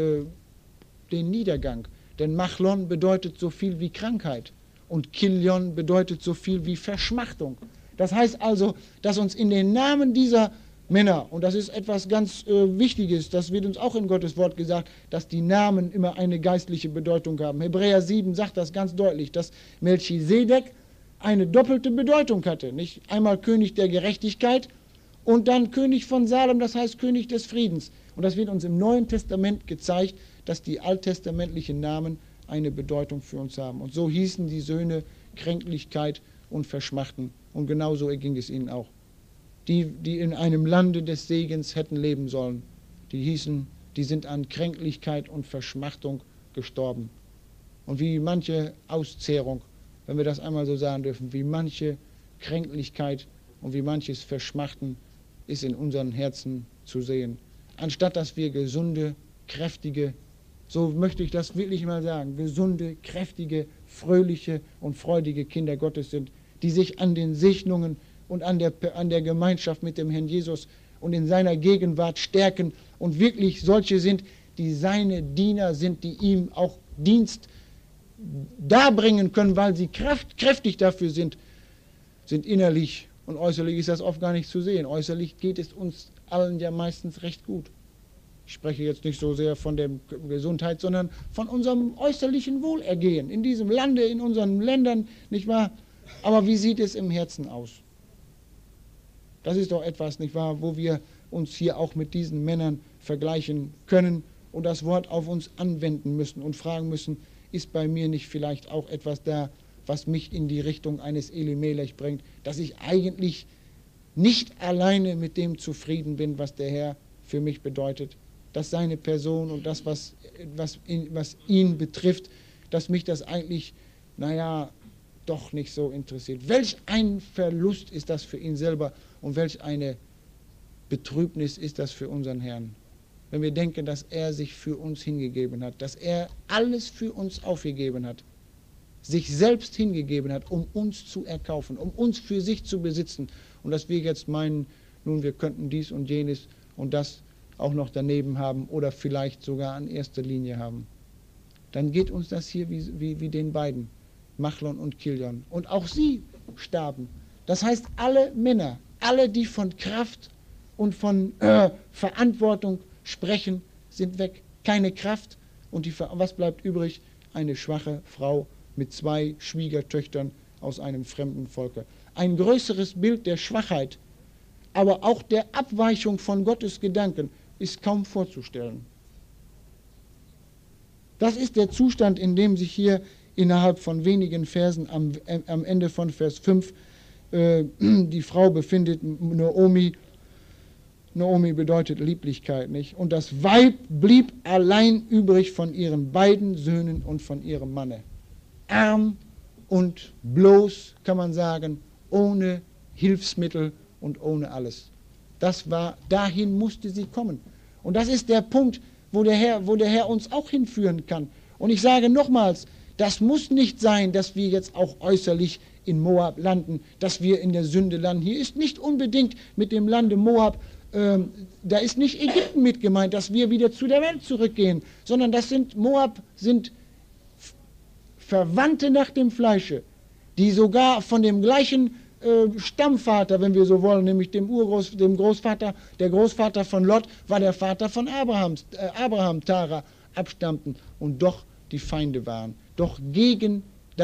Niedergang. Denn Machlon bedeutet so viel wie Krankheit und Kilion bedeutet so viel wie Verschmachtung. Das heißt also, dass uns in den Namen dieser Männer, und das ist etwas ganz Wichtiges, das wird uns auch in Gottes Wort gesagt, dass die Namen immer eine geistliche Bedeutung haben. Hebräer 7 sagt das ganz deutlich, dass Melchisedek eine doppelte Bedeutung hatte. Nicht einmal König der Gerechtigkeit und dann König von Salem, das heißt König des Friedens. Und das wird uns im Neuen Testament gezeigt, dass die alttestamentlichen Namen eine Bedeutung für uns haben. Und so hießen die Söhne Kränklichkeit und Verschmachten. Und genauso erging es ihnen auch. Die in einem Lande des Segens hätten leben sollen, die sind an Kränklichkeit und Verschmachtung gestorben. Und wie manche Auszehrung, wenn wir das einmal so sagen dürfen, wie manche Kränklichkeit und wie manches Verschmachten ist in unseren Herzen zu sehen. Anstatt dass wir gesunde, kräftige, so möchte ich das wirklich mal sagen, gesunde, kräftige, fröhliche und freudige Kinder Gottes sind, die sich an den Segnungen und an der Gemeinschaft mit dem Herrn Jesus und in seiner Gegenwart stärken und wirklich solche sind, die seine Diener sind, die ihm auch Dienst darbringen können, weil sie kräftig dafür sind innerlich und äußerlich ist das oft gar nicht zu sehen. Äußerlich geht es uns allen ja meistens recht gut. Ich spreche jetzt nicht so sehr von der Gesundheit, sondern von unserem äußerlichen Wohlergehen in diesem Lande, in unseren Ländern, nicht wahr? Aber wie sieht es im Herzen aus? Das ist doch etwas, nicht wahr, wo wir uns hier auch mit diesen Männern vergleichen können und das Wort auf uns anwenden müssen und fragen müssen, ist bei mir nicht vielleicht auch etwas da, was mich in die Richtung eines Elimelech bringt, dass ich eigentlich nicht alleine mit dem zufrieden bin, was der Herr für mich bedeutet, dass seine Person und das, was ihn betrifft, dass mich das eigentlich, doch nicht so interessiert. Welch ein Verlust ist das für ihn selber und welch eine Betrübnis ist das für unseren Herrn. Wenn wir denken, dass er sich für uns hingegeben hat, dass er alles für uns aufgegeben hat, sich selbst hingegeben hat, um uns zu erkaufen, um uns für sich zu besitzen und dass wir jetzt meinen, nun wir könnten dies und jenes und das auch noch daneben haben oder vielleicht sogar an erster Linie haben. Dann geht uns das hier wie den beiden. Machlon und Kilion. Und auch sie starben. Das heißt, alle Männer, alle, die von Kraft und von Verantwortung sprechen, sind weg. Keine Kraft. Und was bleibt übrig? Eine schwache Frau mit 2 Schwiegertöchtern aus einem fremden Volke. Ein größeres Bild der Schwachheit, aber auch der Abweichung von Gottes Gedanken ist kaum vorzustellen. Das ist der Zustand, in dem sich hier innerhalb von wenigen Versen am Ende von Vers 5 die Frau befindet, Naomi. Naomi bedeutet Lieblichkeit, nicht? Und das Weib blieb allein übrig von ihren beiden Söhnen und von ihrem Manne. Arm und bloß, kann man sagen, ohne Hilfsmittel und ohne alles. Dahin musste sie kommen. Und das ist der Punkt, wo der Herr uns auch hinführen kann. Und ich sage nochmals, das muss nicht sein, dass wir jetzt auch äußerlich in Moab landen, dass wir in der Sünde landen. Hier ist nicht unbedingt mit dem Lande Moab, da ist nicht Ägypten mit gemeint, dass wir wieder zu der Welt zurückgehen, sondern Moab sind Verwandte nach dem Fleische, die sogar von dem gleichen Stammvater, wenn wir so wollen, nämlich dem Großvater, der Großvater von Lot war der Vater von Abraham, Tara. abstammten und doch die Feinde waren, doch gegen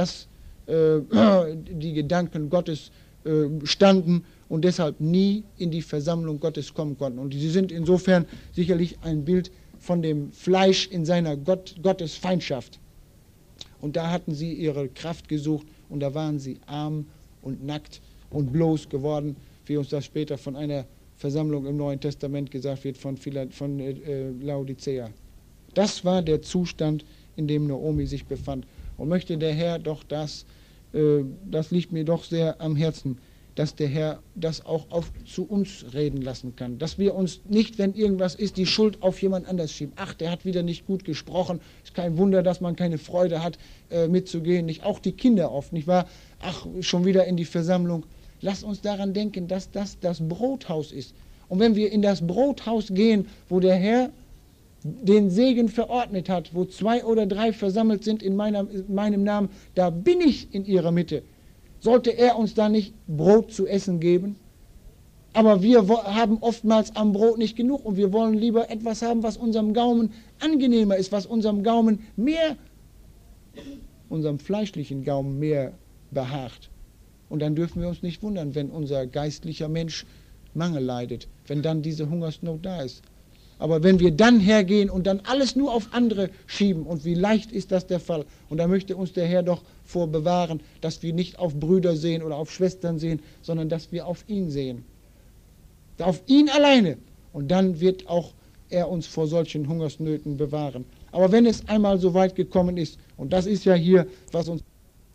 die Gedanken Gottes standen und deshalb nie in die Versammlung Gottes kommen konnten. Und sie sind insofern sicherlich ein Bild von dem Fleisch in seiner Gottesfeindschaft. Und da hatten sie ihre Kraft gesucht und da waren sie arm und nackt und bloß geworden, wie uns das später von einer Versammlung im Neuen Testament gesagt wird, von Laodicea. Das war der Zustand, in dem Naomi sich befand. Und möchte der Herr doch das liegt mir doch sehr am Herzen, dass der Herr das auch zu uns reden lassen kann. Dass wir uns nicht, wenn irgendwas ist, die Schuld auf jemand anders schieben. Ach, der hat wieder nicht gut gesprochen. Ist kein Wunder, dass man keine Freude hat, mitzugehen. Nicht auch die Kinder oft, nicht wahr? Ach, schon wieder in die Versammlung. Lass uns daran denken, dass das das Brothaus ist. Und wenn wir in das Brothaus gehen, wo der Herr den Segen verordnet hat, wo 2 oder 3 versammelt sind in meinem Namen, da bin ich in ihrer Mitte. Sollte er uns da nicht Brot zu essen geben? Aber wir haben oftmals am Brot nicht genug und wir wollen lieber etwas haben, was unserem Gaumen angenehmer ist, was unserem Gaumen mehr, unserem fleischlichen Gaumen mehr behagt. Und dann dürfen wir uns nicht wundern, wenn unser geistlicher Mensch Mangel leidet, wenn dann diese Hungersnot da ist. Aber wenn wir dann hergehen und dann alles nur auf andere schieben, und wie leicht ist das der Fall, und da möchte uns der Herr doch vor bewahren, dass wir nicht auf Brüder sehen oder auf Schwestern sehen, sondern dass wir auf ihn sehen. Auf ihn alleine. Und dann wird auch er uns vor solchen Hungersnöten bewahren. Aber wenn es einmal so weit gekommen ist, und das ist ja hier, was uns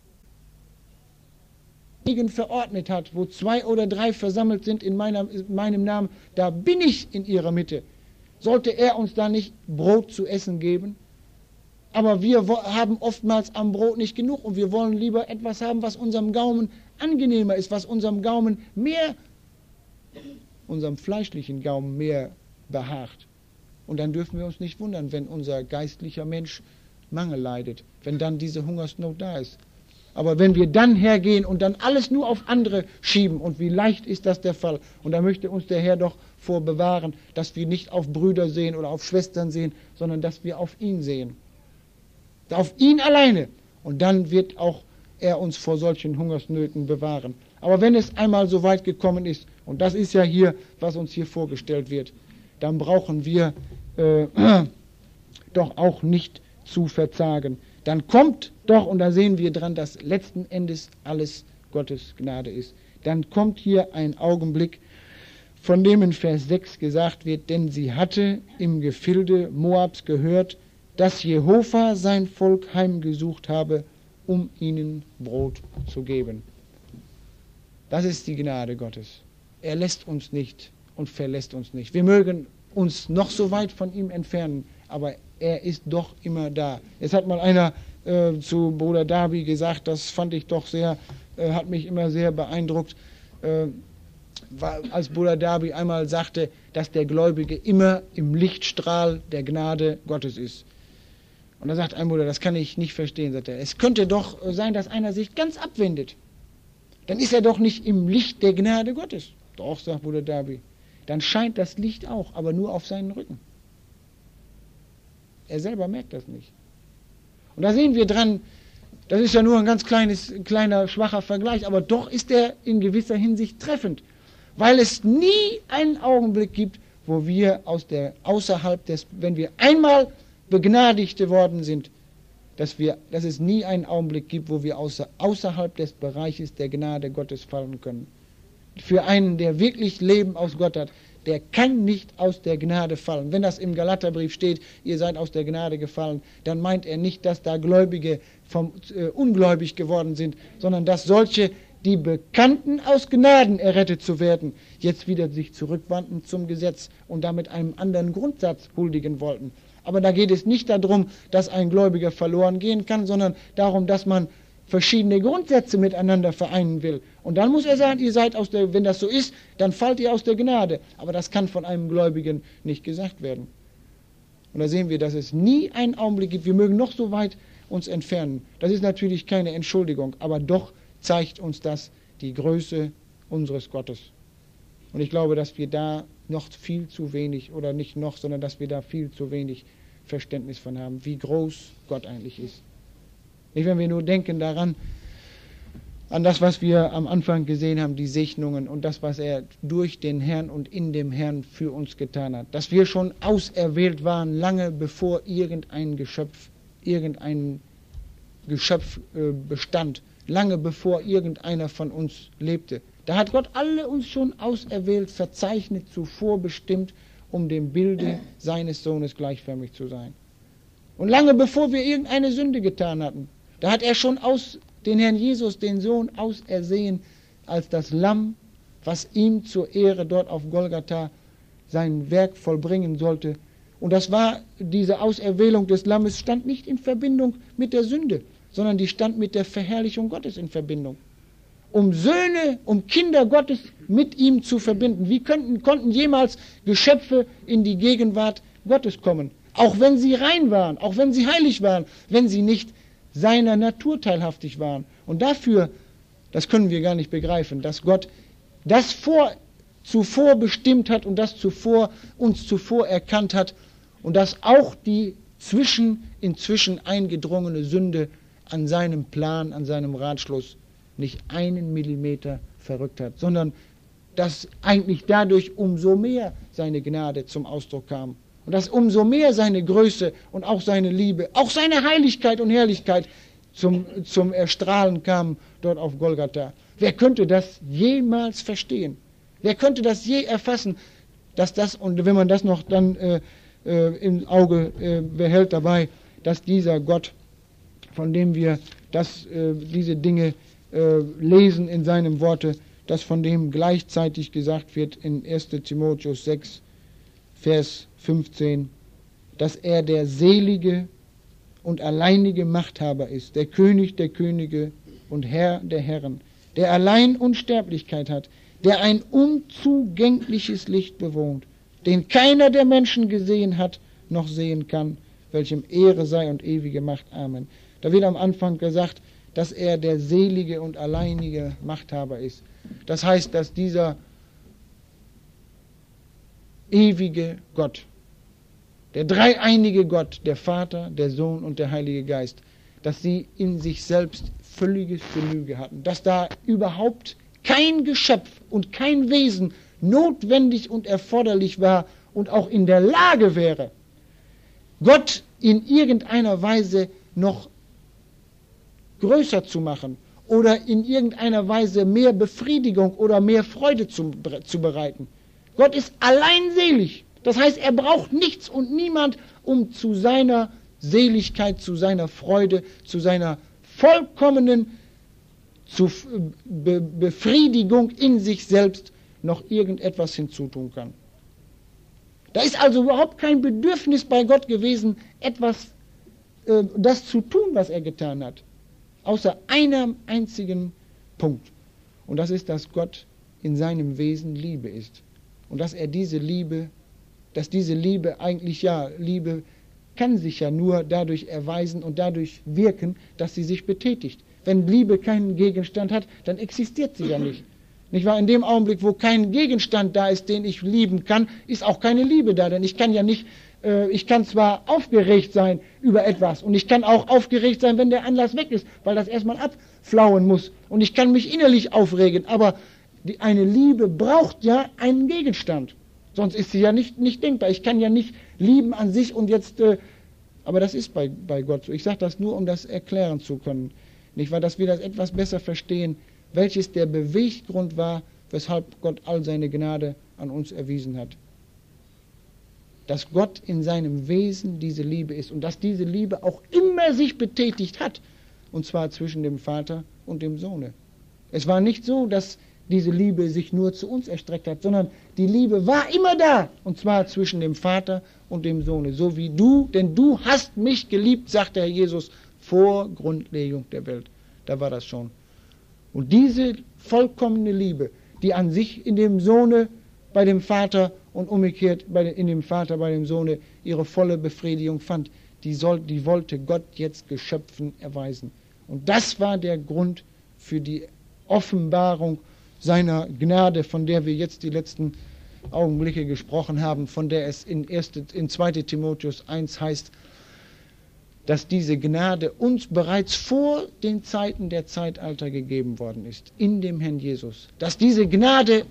verordnet hat, wo 2 oder 3 versammelt sind in meinem Namen, da bin ich in ihrer Mitte. Sollte er uns da nicht Brot zu essen geben? Aber wir haben oftmals am Brot nicht genug und wir wollen lieber etwas haben, was unserem Gaumen angenehmer ist, was unserem Gaumen mehr, unserem fleischlichen Gaumen mehr behagt. Und dann dürfen wir uns nicht wundern, wenn unser geistlicher Mensch Mangel leidet, wenn dann diese Hungersnot da ist. Aber wenn wir dann hergehen und dann alles nur auf andere schieben, und wie leicht ist das der Fall, und da möchte uns der Herr doch vor bewahren, dass wir nicht auf Brüder sehen oder auf Schwestern sehen, sondern dass wir auf ihn sehen. Auf ihn alleine. Und dann wird auch er uns vor solchen Hungersnöten bewahren. Aber wenn es einmal so weit gekommen ist, und das ist ja hier, was uns hier vorgestellt wird, dann brauchen wir doch auch nicht zu verzagen. Dann kommt doch, und da sehen wir dran, dass letzten Endes alles Gottes Gnade ist. Dann kommt hier ein Augenblick, von dem in Vers 6 gesagt wird, denn sie hatte im Gefilde Moabs gehört, dass Jehova sein Volk heimgesucht habe, um ihnen Brot zu geben. Das ist die Gnade Gottes. Er lässt uns nicht und verlässt uns nicht. Wir mögen uns noch so weit von ihm entfernen, aber er ist doch immer da. Es hat mal einer zu Bruder Darby gesagt, das fand ich doch sehr, hat mich immer sehr beeindruckt, als Bruder Darby einmal sagte, dass der Gläubige immer im Lichtstrahl der Gnade Gottes ist. Und da sagt ein Bruder, das kann ich nicht verstehen, sagt er. Es könnte doch sein, dass einer sich ganz abwendet. Dann ist er doch nicht im Licht der Gnade Gottes. Doch, sagt Bruder Darby. Dann scheint das Licht auch, aber nur auf seinen Rücken. Er selber merkt das nicht. Und da sehen wir dran, das ist ja nur ein ganz kleiner, schwacher Vergleich, aber doch ist er in gewisser Hinsicht treffend, weil es nie einen Augenblick gibt, wo wir wenn wir einmal Begnadigte worden sind, dass es nie einen Augenblick gibt, wo wir außerhalb des Bereiches der Gnade Gottes fallen können. Für einen, der wirklich Leben aus Gott hat, der kann nicht aus der Gnade fallen. Wenn das im Galaterbrief steht, ihr seid aus der Gnade gefallen, dann meint er nicht, dass da Gläubige ungläubig geworden sind, sondern dass solche, die bekannten, aus Gnaden errettet zu werden, jetzt wieder sich zurückwandten zum Gesetz und damit einem anderen Grundsatz huldigen wollten. Aber da geht es nicht darum, dass ein Gläubiger verloren gehen kann, sondern darum, dass man verschiedene Grundsätze miteinander vereinen will. Und dann muss er sagen, ihr seid wenn das so ist, dann fallt ihr aus der Gnade. Aber das kann von einem Gläubigen nicht gesagt werden. Und da sehen wir, dass es nie einen Augenblick gibt, wir mögen noch so weit uns entfernen. Das ist natürlich keine Entschuldigung, aber doch zeigt uns das die Größe unseres Gottes. Und ich glaube, dass wir da noch viel zu wenig, oder nicht noch, sondern dass wir da viel zu wenig Verständnis von haben, wie groß Gott eigentlich ist. Nicht, wenn wir nur denken daran, an das, was wir am Anfang gesehen haben, die Segnungen und das, was er durch den Herrn und in dem Herrn für uns getan hat. Dass wir schon auserwählt waren, lange bevor irgendein Geschöpf bestand, lange bevor irgendeiner von uns lebte. Da hat Gott alle uns schon auserwählt, verzeichnet, zuvor bestimmt, um dem Bilde seines Sohnes gleichförmig zu sein. Und lange bevor wir irgendeine Sünde getan hatten, da hat er schon den Herrn Jesus, den Sohn, ausersehen als das Lamm, was ihm zur Ehre dort auf Golgatha sein Werk vollbringen sollte. Und das war, diese Auserwählung des Lammes stand nicht in Verbindung mit der Sünde, sondern die stand mit der Verherrlichung Gottes in Verbindung. Um Söhne, um Kinder Gottes mit ihm zu verbinden. Wie konnten jemals Geschöpfe in die Gegenwart Gottes kommen? Auch wenn sie rein waren, auch wenn sie heilig waren, wenn sie nicht seiner Natur teilhaftig waren. Und dafür, das können wir gar nicht begreifen, dass Gott das zuvor bestimmt hat und das uns zuvor erkannt hat und dass auch die inzwischen eingedrungene Sünde an seinem Plan, an seinem Ratschluss nicht einen Millimeter verrückt hat, sondern dass eigentlich dadurch umso mehr seine Gnade zum Ausdruck kam. Und dass umso mehr seine Größe und auch seine Liebe, auch seine Heiligkeit und Herrlichkeit zum Erstrahlen kam dort auf Golgatha. Wer könnte das jemals verstehen? Wer könnte das je erfassen, dass das, und wenn man das noch dann im Auge behält dabei, dass dieser Gott, von dem wir diese Dinge lesen in seinem Worte, dass von dem gleichzeitig gesagt wird in 1. Timotheus 6, Vers 15, dass er der selige und alleinige Machthaber ist, der König der Könige und Herr der Herren, der allein Unsterblichkeit hat, der ein unzugängliches Licht bewohnt, den keiner der Menschen gesehen hat, noch sehen kann, welchem Ehre sei und ewige Macht. Amen. Da wird am Anfang gesagt, dass er der selige und alleinige Machthaber ist. Das heißt, dass dieser ewige Gott, der dreieinige Gott, der Vater, der Sohn und der Heilige Geist, dass sie in sich selbst völliges Genüge hatten, dass da überhaupt kein Geschöpf und kein Wesen notwendig und erforderlich war und auch in der Lage wäre, Gott in irgendeiner Weise noch größer zu machen oder in irgendeiner Weise mehr Befriedigung oder mehr Freude zu bereiten. Gott ist allein selig. Das heißt, er braucht nichts und niemand, um zu seiner Seligkeit, zu seiner Freude, zu seiner vollkommenen Befriedigung in sich selbst noch irgendetwas hinzutun kann. Da ist also überhaupt kein Bedürfnis bei Gott gewesen, das zu tun, was er getan hat. Außer einem einzigen Punkt. Und das ist, dass Gott in seinem Wesen Liebe ist. Und dass diese Liebe eigentlich, Liebe kann sich ja nur dadurch erweisen und dadurch wirken, dass sie sich betätigt. Wenn Liebe keinen Gegenstand hat, dann existiert sie ja nicht. Nicht wahr? In dem Augenblick, wo kein Gegenstand da ist, den ich lieben kann, ist auch keine Liebe da. Denn ich kann zwar aufgeregt sein über etwas und ich kann auch aufgeregt sein, wenn der Anlass weg ist, weil das erstmal abflauen muss. Und ich kann mich innerlich aufregen, aber eine Liebe braucht ja einen Gegenstand. Sonst ist sie ja nicht denkbar. Ich kann ja nicht lieben an sich und jetzt, aber das ist bei Gott so. Ich sage das nur, um das erklären zu können. Nicht wahr, dass wir das etwas besser verstehen, welches der Beweggrund war, weshalb Gott all seine Gnade an uns erwiesen hat. Dass Gott in seinem Wesen diese Liebe ist und dass diese Liebe auch immer sich betätigt hat, und zwar zwischen dem Vater und dem Sohne. Es war nicht so, dass diese Liebe sich nur zu uns erstreckt hat, sondern die Liebe war immer da, und zwar zwischen dem Vater und dem Sohne, so wie du, denn du hast mich geliebt, sagte Herr Jesus, vor Grundlegung der Welt. Da war das schon. Und diese vollkommene Liebe, die an sich in dem Sohne bei dem Vater und umgekehrt in dem Vater bei dem Sohne ihre volle Befriedigung fand, die wollte Gott jetzt Geschöpfen erweisen. Und das war der Grund für die Offenbarung seiner Gnade, von der wir jetzt die letzten Augenblicke gesprochen haben, von der es in 2. Timotheus 1 heißt, dass diese Gnade uns bereits vor den Zeiten der Zeitalter gegeben worden ist, in dem Herrn Jesus. Dass diese Gnade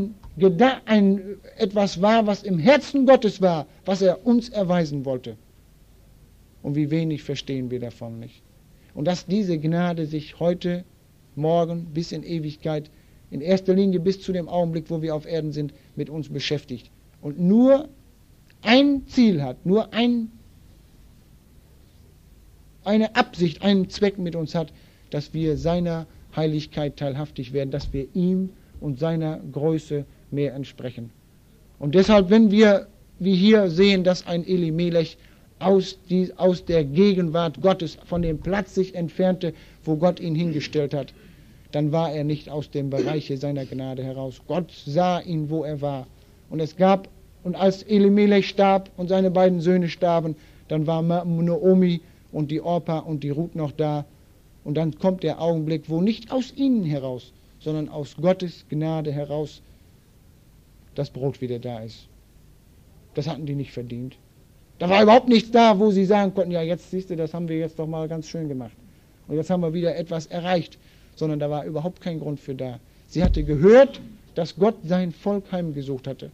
etwas war, was im Herzen Gottes war, was er uns erweisen wollte. Und wie wenig verstehen wir davon nicht. Und dass diese Gnade sich heute, morgen, bis in Ewigkeit, in erster Linie bis zu dem Augenblick, wo wir auf Erden sind, mit uns beschäftigt. Und nur ein Ziel hat, nur eine Absicht, einen Zweck mit uns hat, dass wir seiner Heiligkeit teilhaftig werden, dass wir ihm und seiner Größe mehr entsprechen. Und deshalb, wenn wir, wie hier sehen, dass ein Elimelech aus der Gegenwart Gottes, von dem Platz sich entfernte, wo Gott ihn hingestellt hat, dann war er nicht aus dem Bereiche seiner Gnade heraus. Gott sah ihn, wo er war. Und als Elimelech starb und seine beiden Söhne starben, dann war Naomi und die Orpa und die Ruth noch da. Und dann kommt der Augenblick, wo nicht aus ihnen heraus, sondern aus Gottes Gnade heraus das Brot wieder da ist. Das hatten die nicht verdient. Da war überhaupt nichts da, wo sie sagen konnten, ja, jetzt siehst du, das haben wir jetzt doch mal ganz schön gemacht. Und jetzt haben wir wieder etwas erreicht. Sondern da war überhaupt kein Grund für da. Sie hatte gehört, dass Gott sein Volk heimgesucht hatte.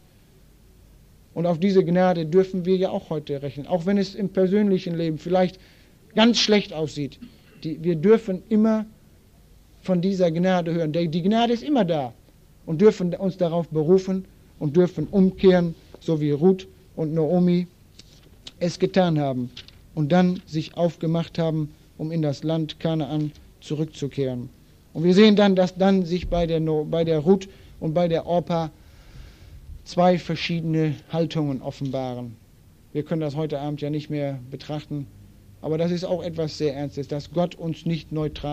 Und auf diese Gnade dürfen wir ja auch heute rechnen. Auch wenn es im persönlichen Leben vielleicht ganz schlecht aussieht. Wir dürfen immer von dieser Gnade hören. Die Gnade ist immer da. Und dürfen uns darauf berufen und dürfen umkehren, so wie Ruth und Naomi es getan haben. Und dann sich aufgemacht haben, um in das Land Kanaan zurückzukehren. Und wir sehen dann, dass dann sich bei der Ruth und bei der Orpa zwei verschiedene Haltungen offenbaren. Wir können das heute Abend ja nicht mehr betrachten, aber das ist auch etwas sehr Ernstes, dass Gott uns nicht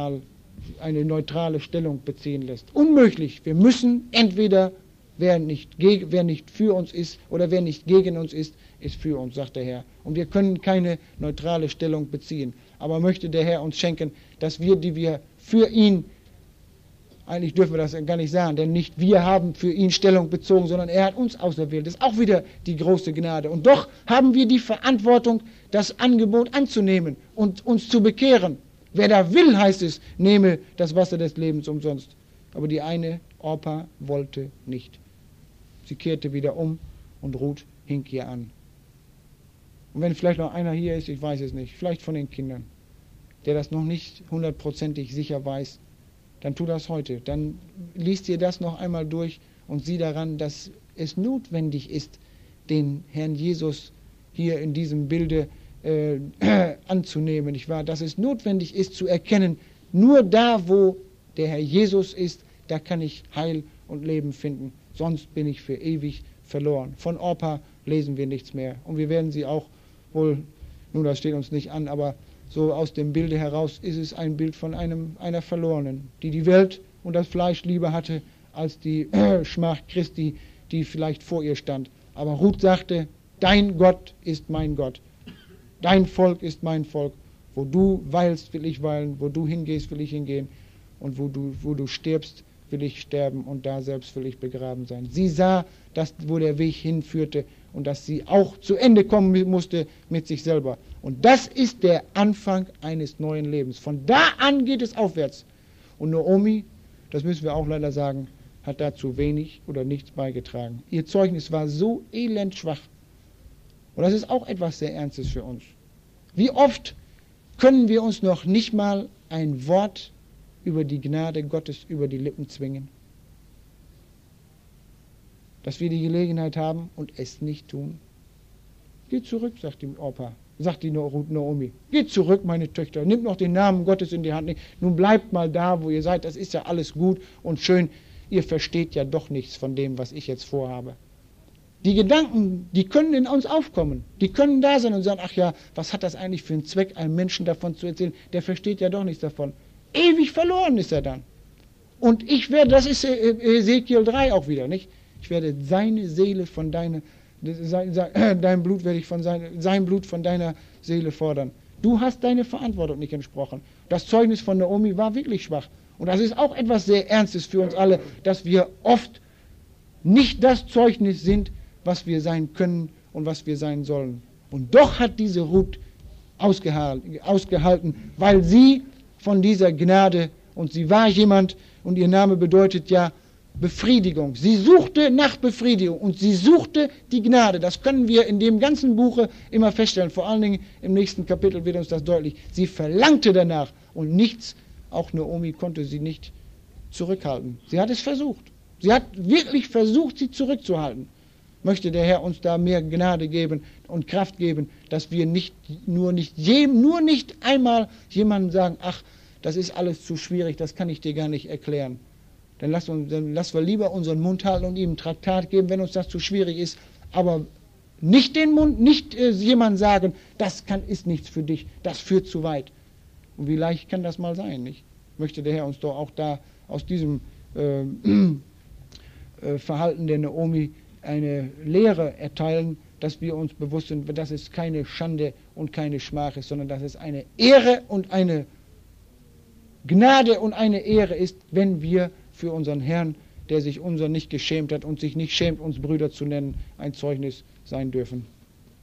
eine neutrale Stellung beziehen lässt. Unmöglich. Wir müssen entweder, wer nicht für uns ist oder wer nicht gegen uns ist für uns, sagt der Herr. Und wir können keine neutrale Stellung beziehen. Aber möchte der Herr uns schenken, dass wir, die wir für ihn, eigentlich dürfen wir das gar nicht sagen, denn nicht wir haben für ihn Stellung bezogen, sondern er hat uns auserwählt. Das ist auch wieder die große Gnade. Und doch haben wir die Verantwortung, das Angebot anzunehmen und uns zu bekehren. Wer da will, heißt es, nehme das Wasser des Lebens umsonst. Aber die eine Orpa wollte nicht. Sie kehrte wieder um und Ruth hing ihr an. Und wenn vielleicht noch einer hier ist, ich weiß es nicht, vielleicht von den Kindern, der das noch nicht 100%ig sicher weiß, dann tu das heute. Dann liest ihr das noch einmal durch und sieh daran, dass es notwendig ist, den Herrn Jesus hier in diesem Bilde anzunehmen, nicht wahr? Dass es notwendig ist zu erkennen, nur da, wo der Herr Jesus ist, da kann ich Heil und Leben finden. Sonst bin ich für ewig verloren. Von Orpa lesen wir nichts mehr. Und wir werden sie auch wohl, nun, das steht uns nicht an, aber so aus dem Bilde heraus ist es ein Bild von einer Verlorenen, die die Welt und das Fleisch lieber hatte, als die Schmach Christi, die vielleicht vor ihr stand. Aber Ruth sagte, dein Gott ist mein Gott. Dein Volk ist mein Volk. Wo du weilst, will ich weilen. Wo du hingehst, will ich hingehen. Und wo du stirbst, will ich sterben. Und da selbst will ich begraben sein. Sie sah, wo der Weg hinführte und dass sie auch zu Ende kommen musste mit sich selber. Und das ist der Anfang eines neuen Lebens. Von da an geht es aufwärts. Und Naomi, das müssen wir auch leider sagen, hat dazu wenig oder nichts beigetragen. Ihr Zeugnis war so elend schwach. Und das ist auch etwas sehr Ernstes für uns. Wie oft können wir uns noch nicht mal ein Wort über die Gnade Gottes über die Lippen zwingen? Dass wir die Gelegenheit haben und es nicht tun. Geht zurück, sagt die Orpa, sagt die Naomi. Geht zurück, meine Töchter, nimmt noch den Namen Gottes in die Hand. Nun bleibt mal da, wo ihr seid, das ist ja alles gut und schön. Ihr versteht ja doch nichts von dem, was ich jetzt vorhabe. Die Gedanken, die können in uns aufkommen. Die können da sein und sagen, ach ja, was hat das eigentlich für einen Zweck, einem Menschen davon zu erzählen? Der versteht ja doch nichts davon. Ewig verloren ist er dann. Und ich werde, das ist Ezekiel 3 auch wieder, nicht? Ich werde seine Seele von dein Blut werde ich sein Blut von deiner Seele fordern. Du hast deine Verantwortung nicht entsprochen. Das Zeugnis von Naomi war wirklich schwach. Und das ist auch etwas sehr Ernstes für uns alle, dass wir oft nicht das Zeugnis sind, was wir sein können und was wir sein sollen. Und doch hat diese Ruth ausgehalten, weil sie von dieser Gnade, und sie war jemand, und ihr Name bedeutet ja Befriedigung. Sie suchte nach Befriedigung und sie suchte die Gnade. Das können wir in dem ganzen Buche immer feststellen. Vor allen Dingen im nächsten Kapitel wird uns das deutlich. Sie verlangte danach und nichts, auch Naomi konnte sie nicht zurückhalten. Sie hat es versucht. Sie hat wirklich versucht, sie zurückzuhalten. Möchte der Herr uns da mehr Gnade geben und Kraft geben, dass wir nur nicht einmal jemandem sagen, ach, das ist alles zu schwierig, das kann ich dir gar nicht erklären. Dann lass wir lieber unseren Mund halten und ihm ein Traktat geben, wenn uns das zu schwierig ist, aber nicht jemand sagen, ist nichts für dich, das führt zu weit. Und wie leicht kann das mal sein, nicht? Möchte der Herr uns doch auch da aus diesem Verhalten der Naomi eine Lehre erteilen, dass wir uns bewusst sind, dass es keine Schande und keine Schmach ist, sondern dass es eine Ehre und eine Gnade und eine Ehre ist, wenn wir für unseren Herrn, der sich unser nicht geschämt hat und sich nicht schämt, uns Brüder zu nennen, ein Zeugnis sein dürfen.